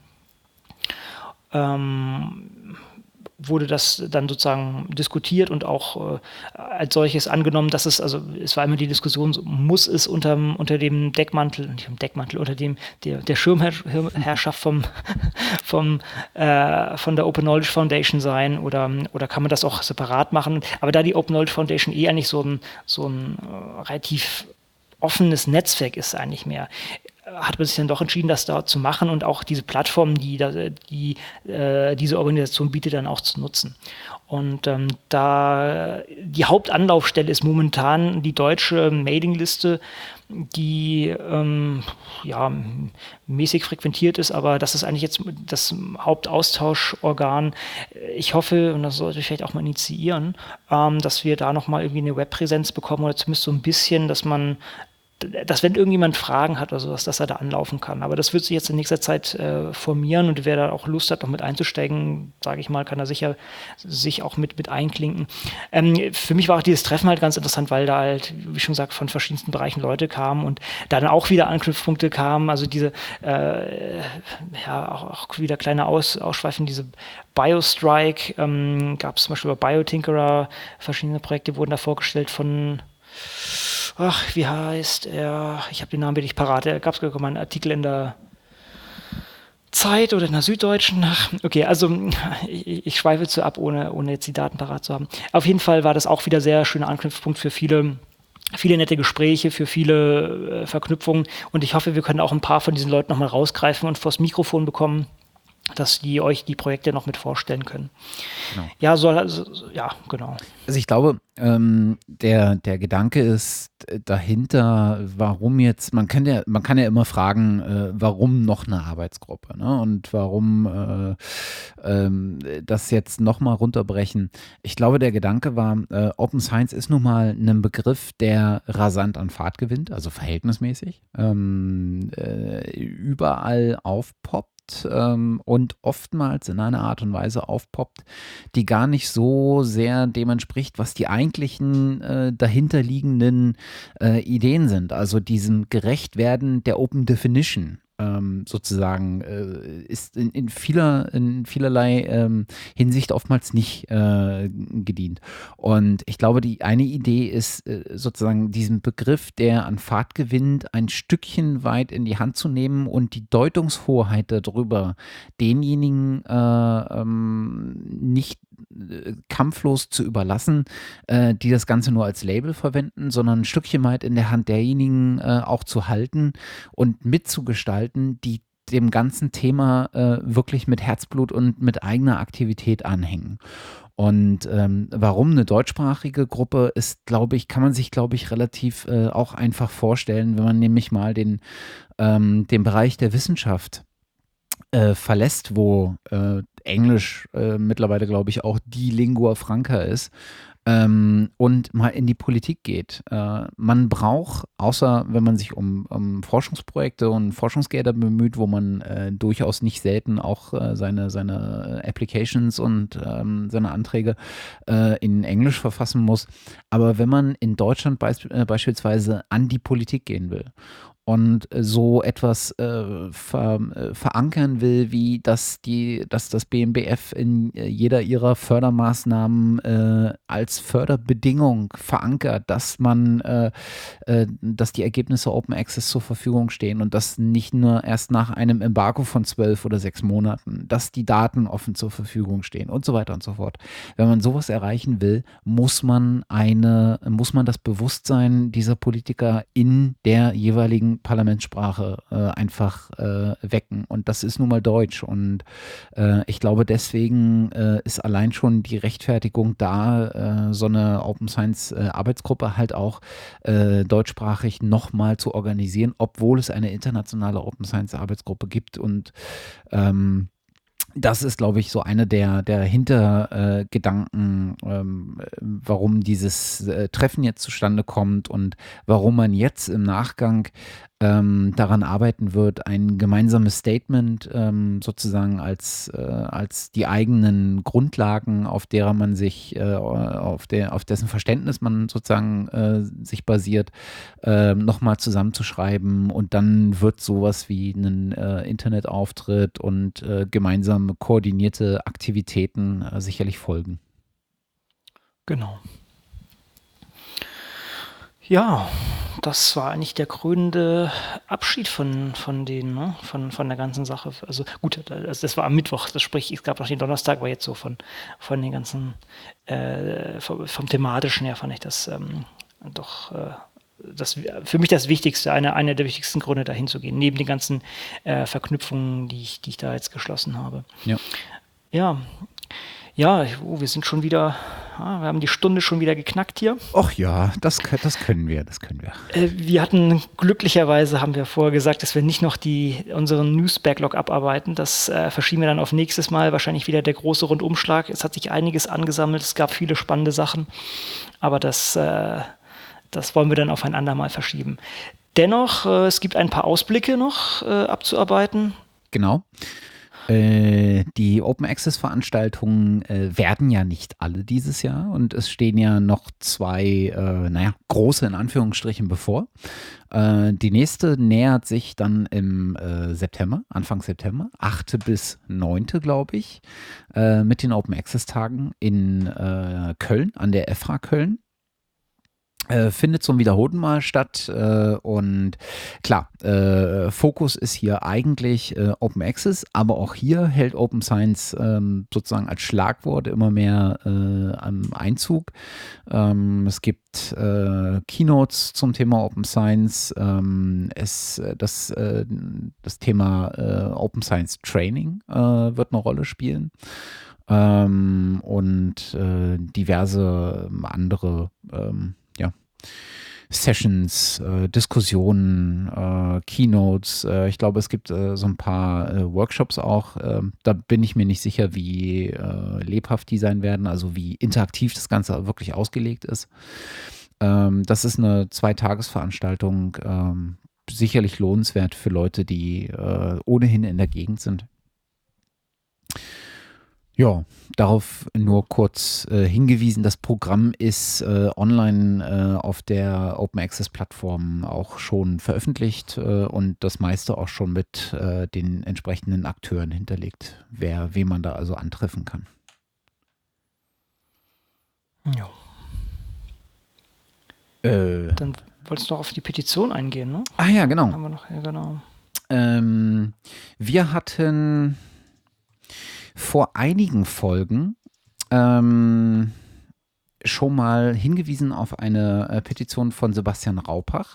Ähm, wurde das dann sozusagen diskutiert und auch äh, als solches angenommen, dass es, also es war immer die Diskussion, so, muss es unter, unter dem Deckmantel, nicht dem Deckmantel, unter dem der, der Schirmherrschaft vom, vom, äh, von der Open Knowledge Foundation sein oder, oder kann man das auch separat machen? Aber da die Open Knowledge Foundation eh eigentlich so ein, so ein äh, relativ offenes Netzwerk ist eigentlich mehr, hat man sich dann doch entschieden, das da zu machen und auch diese Plattform, die, da, die äh, diese Organisation bietet, dann auch zu nutzen. Und ähm, da die Hauptanlaufstelle ist momentan die deutsche Mailingliste, die ähm, ja, mäßig frequentiert ist, aber das ist eigentlich jetzt das Hauptaustauschorgan. Ich hoffe, und das sollte ich vielleicht auch mal initiieren, ähm, dass wir da nochmal irgendwie eine Webpräsenz bekommen oder zumindest so ein bisschen, dass man dass wenn irgendjemand Fragen hat oder sowas, dass er da anlaufen kann. Aber das wird sich jetzt in nächster Zeit äh, formieren und wer da auch Lust hat, noch mit einzusteigen, sage ich mal, kann er sicher sich auch mit, mit einklinken. Ähm, für mich war auch dieses Treffen halt ganz interessant, weil da halt, wie schon gesagt, von verschiedensten Bereichen Leute kamen und da dann auch wieder Anknüpfpunkte kamen. Also diese, äh, ja, auch, auch wieder kleine Aus, Ausschweifen, diese Biostrike, ähm, gab es zum Beispiel bei Biotinkerer, verschiedene Projekte wurden da vorgestellt von Ach, wie heißt er? Ich habe den Namen wirklich parat. Da gab es sogar mal einen Artikel in der Zeit oder in der Süddeutschen. Ach, okay, also ich, ich schweife zu ab, ohne, ohne jetzt die Daten parat zu haben. Auf jeden Fall war das auch wieder sehr schöner Anknüpfpunkt für viele, viele nette Gespräche, für viele äh, Verknüpfungen. Und ich hoffe, wir können auch ein paar von diesen Leuten nochmal rausgreifen und vors Mikrofon bekommen, dass die euch die Projekte noch mit vorstellen können. Genau. Ja, so, also, ja, genau. Also ich glaube, ähm, der, der Gedanke ist dahinter, warum jetzt, man kann ja, man kann ja immer fragen, äh, warum noch eine Arbeitsgruppe, ne? Und warum äh, ähm, das jetzt nochmal runterbrechen. Ich glaube, der Gedanke war, äh, Open Science ist nun mal ein Begriff, der rasant an Fahrt gewinnt, also verhältnismäßig, ähm, äh, überall aufpoppt. Ähm, und oftmals in einer Art und Weise aufpoppt, die gar nicht so sehr dem entspricht, was die eigentlichen äh, dahinterliegenden äh, Ideen sind. Also diesem Gerechtwerden der Open Definition. Ähm, sozusagen äh, ist in, in, vieler, in vielerlei ähm, Hinsicht oftmals nicht äh, gedient. Und ich glaube, die eine Idee ist äh, sozusagen diesen Begriff, der an Fahrt gewinnt, ein Stückchen weit in die Hand zu nehmen und die Deutungshoheit darüber denjenigen äh, ähm, nicht äh, kampflos zu überlassen, äh, die das Ganze nur als Label verwenden, sondern ein Stückchen weit in der Hand derjenigen äh, auch zu halten und mitzugestalten, die dem ganzen Thema äh, wirklich mit Herzblut und mit eigener Aktivität anhängen. Und ähm, warum eine deutschsprachige Gruppe ist, glaube ich, kann man sich, glaube ich, relativ äh, auch einfach vorstellen, wenn man nämlich mal den, ähm, den Bereich der Wissenschaft äh, verlässt, wo äh, Englisch äh, mittlerweile, glaube ich, auch die Lingua Franca ist. Ähm, und mal in die Politik geht. Äh, man braucht, außer wenn man sich um, um Forschungsprojekte und Forschungsgelder bemüht, wo man äh, durchaus nicht selten auch äh, seine, seine Applications und ähm, seine Anträge äh, in Englisch verfassen muss. Aber wenn man in Deutschland beisp äh, beispielsweise an die Politik gehen will und so etwas äh, ver, äh, verankern will, wie dass, die, dass das B M B F in jeder ihrer Fördermaßnahmen äh, als Förderbedingung verankert, dass man, äh, äh, dass die Ergebnisse Open Access zur Verfügung stehen und das nicht nur erst nach einem Embargo von zwölf oder sechs Monaten, dass die Daten offen zur Verfügung stehen und so weiter und so fort. Wenn man sowas erreichen will, muss man eine, muss man das Bewusstsein dieser Politiker in der jeweiligen Parlamentssprache äh, einfach äh, wecken. Und das ist nun mal Deutsch. Und äh, ich glaube, deswegen äh, ist allein schon die Rechtfertigung da, äh, so eine Open Science äh, Arbeitsgruppe halt auch äh, deutschsprachig nochmal zu organisieren, obwohl es eine internationale Open Science Arbeitsgruppe gibt. Und ähm, das ist, glaube ich, so eine der, der Hintergedanken, äh, ähm, warum dieses äh, Treffen jetzt zustande kommt und warum man jetzt im Nachgang ähm, daran arbeiten wird, ein gemeinsames Statement ähm, sozusagen als, äh, als die eigenen Grundlagen, auf derer man sich, äh, auf, der, auf dessen Verständnis man sozusagen äh, sich basiert, äh, nochmal zusammenzuschreiben und dann wird sowas wie ein äh, Internetauftritt und äh, gemeinsame koordinierte Aktivitäten äh, sicherlich folgen. Genau. Ja, das war eigentlich der krönende Abschied von, von denen, ne? von, von der ganzen Sache. Also gut, das, das war am Mittwoch, das sprich, es gab noch den Donnerstag, aber jetzt so von, von den ganzen, äh, vom, vom thematischen her fand ich das ähm, doch äh, das für mich das Wichtigste, eine, einer der wichtigsten Gründe, dahin zu gehen, neben den ganzen äh, Verknüpfungen, die ich, die ich da jetzt geschlossen habe. Ja. Ja, ja, oh, wir sind schon wieder, ah, wir haben die Stunde schon wieder geknackt hier. Ach ja, das, das können wir, das können wir. Äh, wir hatten, glücklicherweise haben wir vorher gesagt, dass wir nicht noch die, unseren News-Backlog abarbeiten. Das äh, verschieben wir dann auf nächstes Mal. Wahrscheinlich wieder der große Rundumschlag. Es hat sich einiges angesammelt. Es gab viele spannende Sachen. Aber das, äh, das wollen wir dann auf ein andermal verschieben. Dennoch, äh, es gibt ein paar Ausblicke noch äh, abzuarbeiten. Genau. Äh, die Open Access Veranstaltungen äh, werden ja nicht alle dieses Jahr und es stehen ja noch zwei, äh, naja, große in Anführungsstrichen bevor. Äh, die nächste nähert sich dann im äh, September, Anfang September, achte bis neunte glaube ich, äh, mit den Open Access Tagen in äh, Köln, an der F H Köln. Äh, findet zum wiederholten Mal statt äh, und klar, äh, Fokus ist hier eigentlich äh, Open Access, aber auch hier hält Open Science ähm, sozusagen als Schlagwort immer mehr äh, am Einzug. Ähm, es gibt äh, Keynotes zum Thema Open Science, ähm, es, das, äh, das Thema äh, Open Science Training äh, wird eine Rolle spielen. Ähm, und äh, diverse andere ähm, ja, Sessions, äh, Diskussionen, äh, Keynotes. Äh, ich glaube, es gibt äh, so ein paar äh, Workshops auch. Äh, da bin ich mir nicht sicher, wie äh, lebhaft die sein werden, also wie interaktiv das Ganze wirklich ausgelegt ist. Ähm, das ist eine Zweitagesveranstaltung, ähm, sicherlich lohnenswert für Leute, die äh, ohnehin in der Gegend sind. Ja, darauf nur kurz äh, hingewiesen, das Programm ist äh, online äh, auf der Open Access Plattform auch schon veröffentlicht äh, und das meiste auch schon mit äh, den entsprechenden Akteuren hinterlegt, wer, wen man da also antreffen kann. Ja. Äh, Dann wolltest du noch auf die Petition eingehen, ne? Ah ja, genau. Haben wir noch, ja, genau. Ähm, wir hatten vor einigen Folgen ähm, schon mal hingewiesen auf eine äh, Petition von Sebastian Raupach,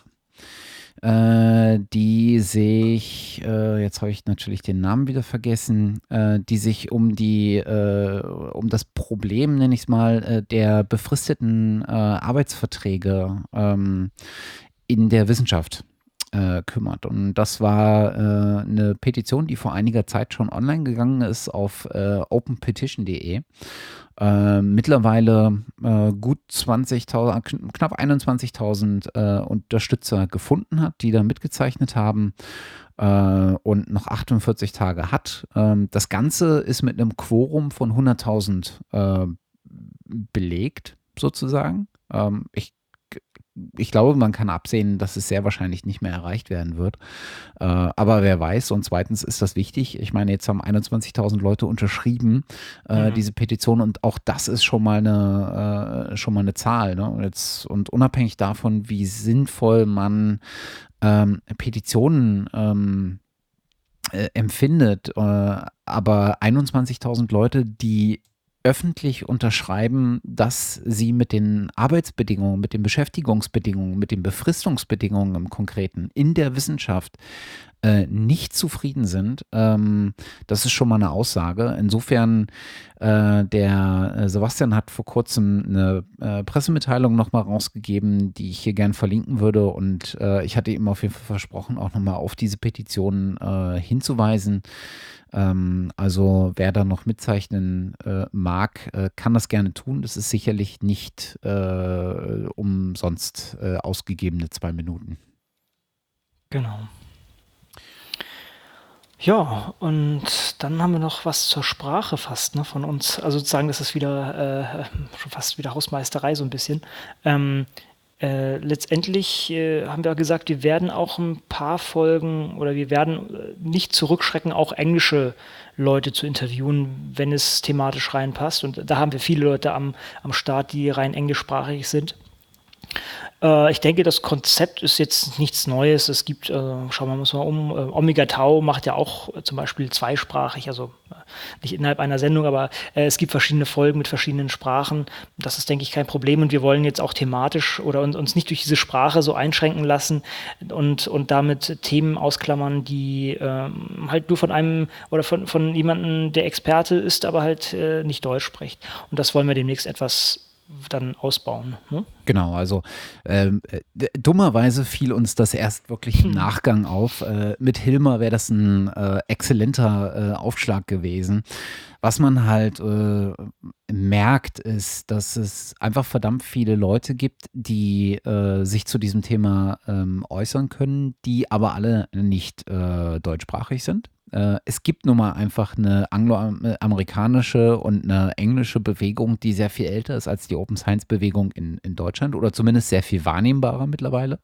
äh, die sich, äh, jetzt habe ich natürlich den Namen wieder vergessen, äh, die sich um die, äh, um das Problem, nenne ich es mal, äh, der befristeten äh, Arbeitsverträge ähm, in der Wissenschaft Äh, kümmert. Und das war äh, eine Petition, die vor einiger Zeit schon online gegangen ist auf äh, open petition punkt de. Äh, mittlerweile äh, gut zwanzigtausend, kn- knapp einundzwanzigtausend äh, Unterstützer gefunden hat, die da mitgezeichnet haben äh, und noch achtundvierzig Tage hat. Ähm, das Ganze ist mit einem Quorum von hunderttausend äh, belegt, sozusagen. Ähm, ich Ich glaube, man kann absehen, dass es sehr wahrscheinlich nicht mehr erreicht werden wird. Äh, aber wer weiß. Und zweitens ist das wichtig. Ich meine, jetzt haben einundzwanzigtausend Leute unterschrieben, äh, Mhm. diese Petition. Und auch das ist schon mal eine, äh, schon mal eine Zahl. Ne? Und, jetzt, und unabhängig davon, wie sinnvoll man ähm, Petitionen ähm, äh, empfindet, äh, aber einundzwanzigtausend Leute, die öffentlich unterschreiben, dass sie mit den Arbeitsbedingungen, mit den Beschäftigungsbedingungen, mit den Befristungsbedingungen im Konkreten in der Wissenschaft äh, nicht zufrieden sind. Ähm, das ist schon mal eine Aussage. Insofern, äh, der äh, Sebastian hat vor kurzem eine äh, Pressemitteilung nochmal rausgegeben, die ich hier gern verlinken würde. Und äh, ich hatte ihm auf jeden Fall versprochen, auch nochmal auf diese Petition äh, hinzuweisen. Ähm, also wer da noch mitzeichnen äh, mag, äh, kann das gerne tun. Das ist sicherlich nicht äh, umsonst äh, ausgegebene zwei Minuten. Genau. Ja, und dann haben wir noch was zur Sprache fast, ne, von uns. Also sozusagen, das ist wieder äh, schon fast wieder Hausmeisterei so ein bisschen. Ähm, äh, letztendlich äh, haben wir gesagt, wir werden auch ein paar Folgen oder wir werden äh, nicht zurückschrecken, auch englische Leute zu interviewen, wenn es thematisch reinpasst. Und da haben wir viele Leute am, am Start, die rein englischsprachig sind. Äh, ich denke, das Konzept ist jetzt nichts Neues. Es gibt, äh, schauen wir uns mal um, äh, Omega Tau macht ja auch äh, zum Beispiel zweisprachig, also äh, nicht innerhalb einer Sendung, aber äh, es gibt verschiedene Folgen mit verschiedenen Sprachen. Das ist, denke ich, kein Problem und wir wollen jetzt auch thematisch oder uns, uns nicht durch diese Sprache so einschränken lassen und, und damit Themen ausklammern, die ähm, halt nur von einem oder von, von jemandem, der Experte ist, aber halt äh, nicht Deutsch spricht. Und das wollen wir demnächst etwas dann ausbauen. Ne? Genau, also ähm, d- dummerweise fiel uns das erst wirklich im Nachgang auf. Äh, mit Hilmar wäre das ein äh, exzellenter äh, Aufschlag gewesen. Was man halt äh, merkt, ist, dass es einfach verdammt viele Leute gibt, die äh, sich zu diesem Thema ähm, äußern können, die aber alle nicht äh, deutschsprachig sind. Äh, es gibt nun mal einfach eine angloamerikanische und eine englische Bewegung, die sehr viel älter ist als die Open Science Bewegung in, in Deutschland oder zumindest sehr viel wahrnehmbarer mittlerweile.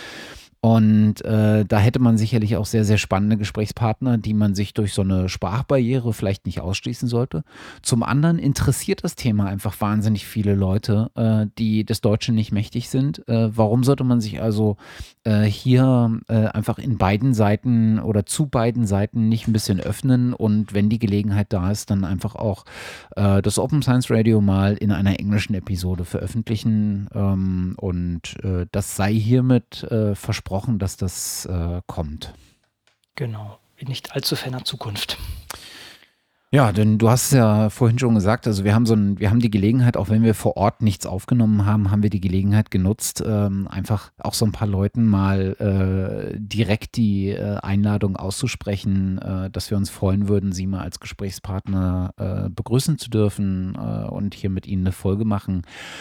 Und äh, da hätte man sicherlich auch sehr, sehr spannende Gesprächspartner, die man sich durch so eine Sprachbarriere vielleicht nicht ausschließen sollte. Zum anderen interessiert das Thema einfach wahnsinnig viele Leute, äh, die des Deutschen nicht mächtig sind. Äh, warum sollte man sich also äh, hier äh, einfach in beiden Seiten oder zu beiden Seiten nicht ein bisschen öffnen und wenn die Gelegenheit da ist, dann einfach auch äh, das Open Science Radio mal in einer englischen Episode veröffentlichen ähm, und äh, das sei hiermit äh, versprochen, dass das äh, kommt. Genau, in nicht allzu ferner Zukunft. Ja, denn du hast es ja vorhin schon gesagt, also wir haben so ein, wir haben die Gelegenheit, auch wenn wir vor Ort nichts aufgenommen haben, haben wir die Gelegenheit genutzt, ähm, einfach auch so ein paar Leuten mal äh, direkt die äh, Einladung auszusprechen, äh, dass wir uns freuen würden, sie mal als Gesprächspartner äh, begrüßen zu dürfen äh, und hier mit ihnen eine Folge machen.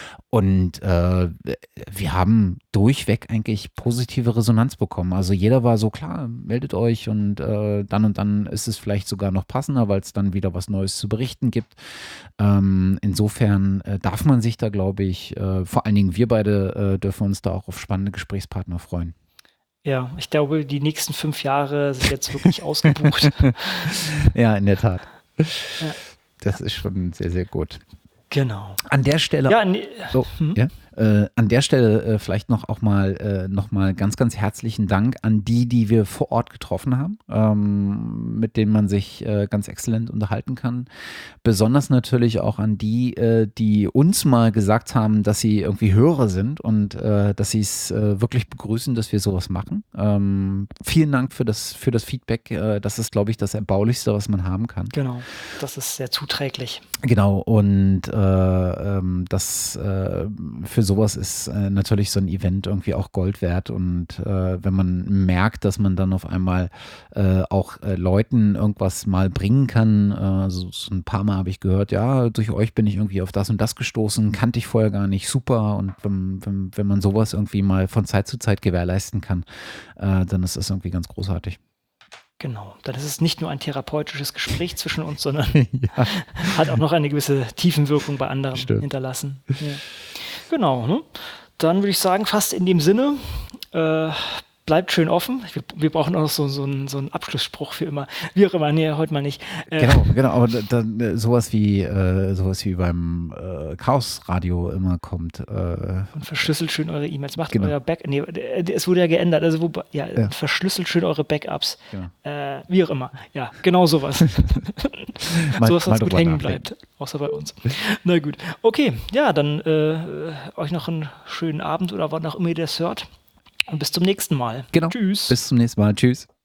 Und äh, wir haben durchweg eigentlich positive Resonanz bekommen. Also jeder war so, klar, meldet euch und äh, dann und dann ist es vielleicht sogar noch passender, weil es dann wieder was Neues zu berichten gibt. Ähm, insofern äh, darf man sich da, glaube ich, äh, vor allen Dingen wir beide äh, dürfen uns da auch auf spannende Gesprächspartner freuen. Ja, ich glaube, die nächsten fünf Jahre sind jetzt wirklich ausgebucht. Ja, in der Tat. Ja. Das ist schon sehr, sehr gut. Genau. An der Stelle, Ja, nee, so, hm? ja, äh, an der Stelle äh, vielleicht noch auch mal, äh, noch mal ganz, ganz herzlichen Dank an die, die wir vor Ort getroffen haben, ähm, mit denen man sich äh, ganz exzellent unterhalten kann. Besonders natürlich auch an die, äh, die uns mal gesagt haben, dass sie irgendwie Hörer sind und äh, dass sie es äh, wirklich begrüßen, dass wir sowas machen. Ähm, vielen Dank für das, für das Feedback. Äh, das ist, glaube ich, das Erbaulichste, was man haben kann. Genau, das ist sehr zuträglich. Genau, und äh, ähm, das äh, für sowas ist äh, natürlich so ein Event irgendwie auch Gold wert. Und äh, wenn man merkt, dass man dann auf einmal äh, auch äh, Leuten irgendwas mal bringen kann, äh, so, so ein paar Mal habe ich gehört, ja, durch euch bin ich irgendwie auf das und das gestoßen, kannte ich vorher gar nicht, super. Und wenn, wenn, wenn man sowas irgendwie mal von Zeit zu Zeit gewährleisten kann, äh, dann ist das irgendwie ganz großartig. Genau, dann ist es nicht nur ein therapeutisches Gespräch zwischen uns, sondern Ja. hat auch noch eine gewisse Tiefenwirkung bei anderen Stimmt. hinterlassen. Ja. Genau, ne? Dann würde ich sagen, fast in dem Sinne, äh, bleibt schön offen. Wir, wir brauchen auch noch so, so, einen, so einen Abschlussspruch für immer. Wie auch immer, nee, heute mal nicht. Äh, Genau, genau, aber dann äh, sowas wie äh, sowas wie beim äh, Chaos-Radio immer kommt. Äh, und verschlüsselt schön eure E-Mails. Macht Genau. euer Back. Nee, äh, es wurde ja geändert. Also wo, ja, Ja. verschlüsselt schön eure Backups. Genau. Äh, wie auch immer. Ja, genau sowas. Mal- sowas, mal was gut drüber hängen nachdenken. bleibt. Außer bei uns. Na gut. Okay, ja, dann äh, euch noch einen schönen Abend oder wann auch immer ihr das hört. Und bis zum nächsten Mal. Genau. Tschüss. Bis zum nächsten Mal. Tschüss.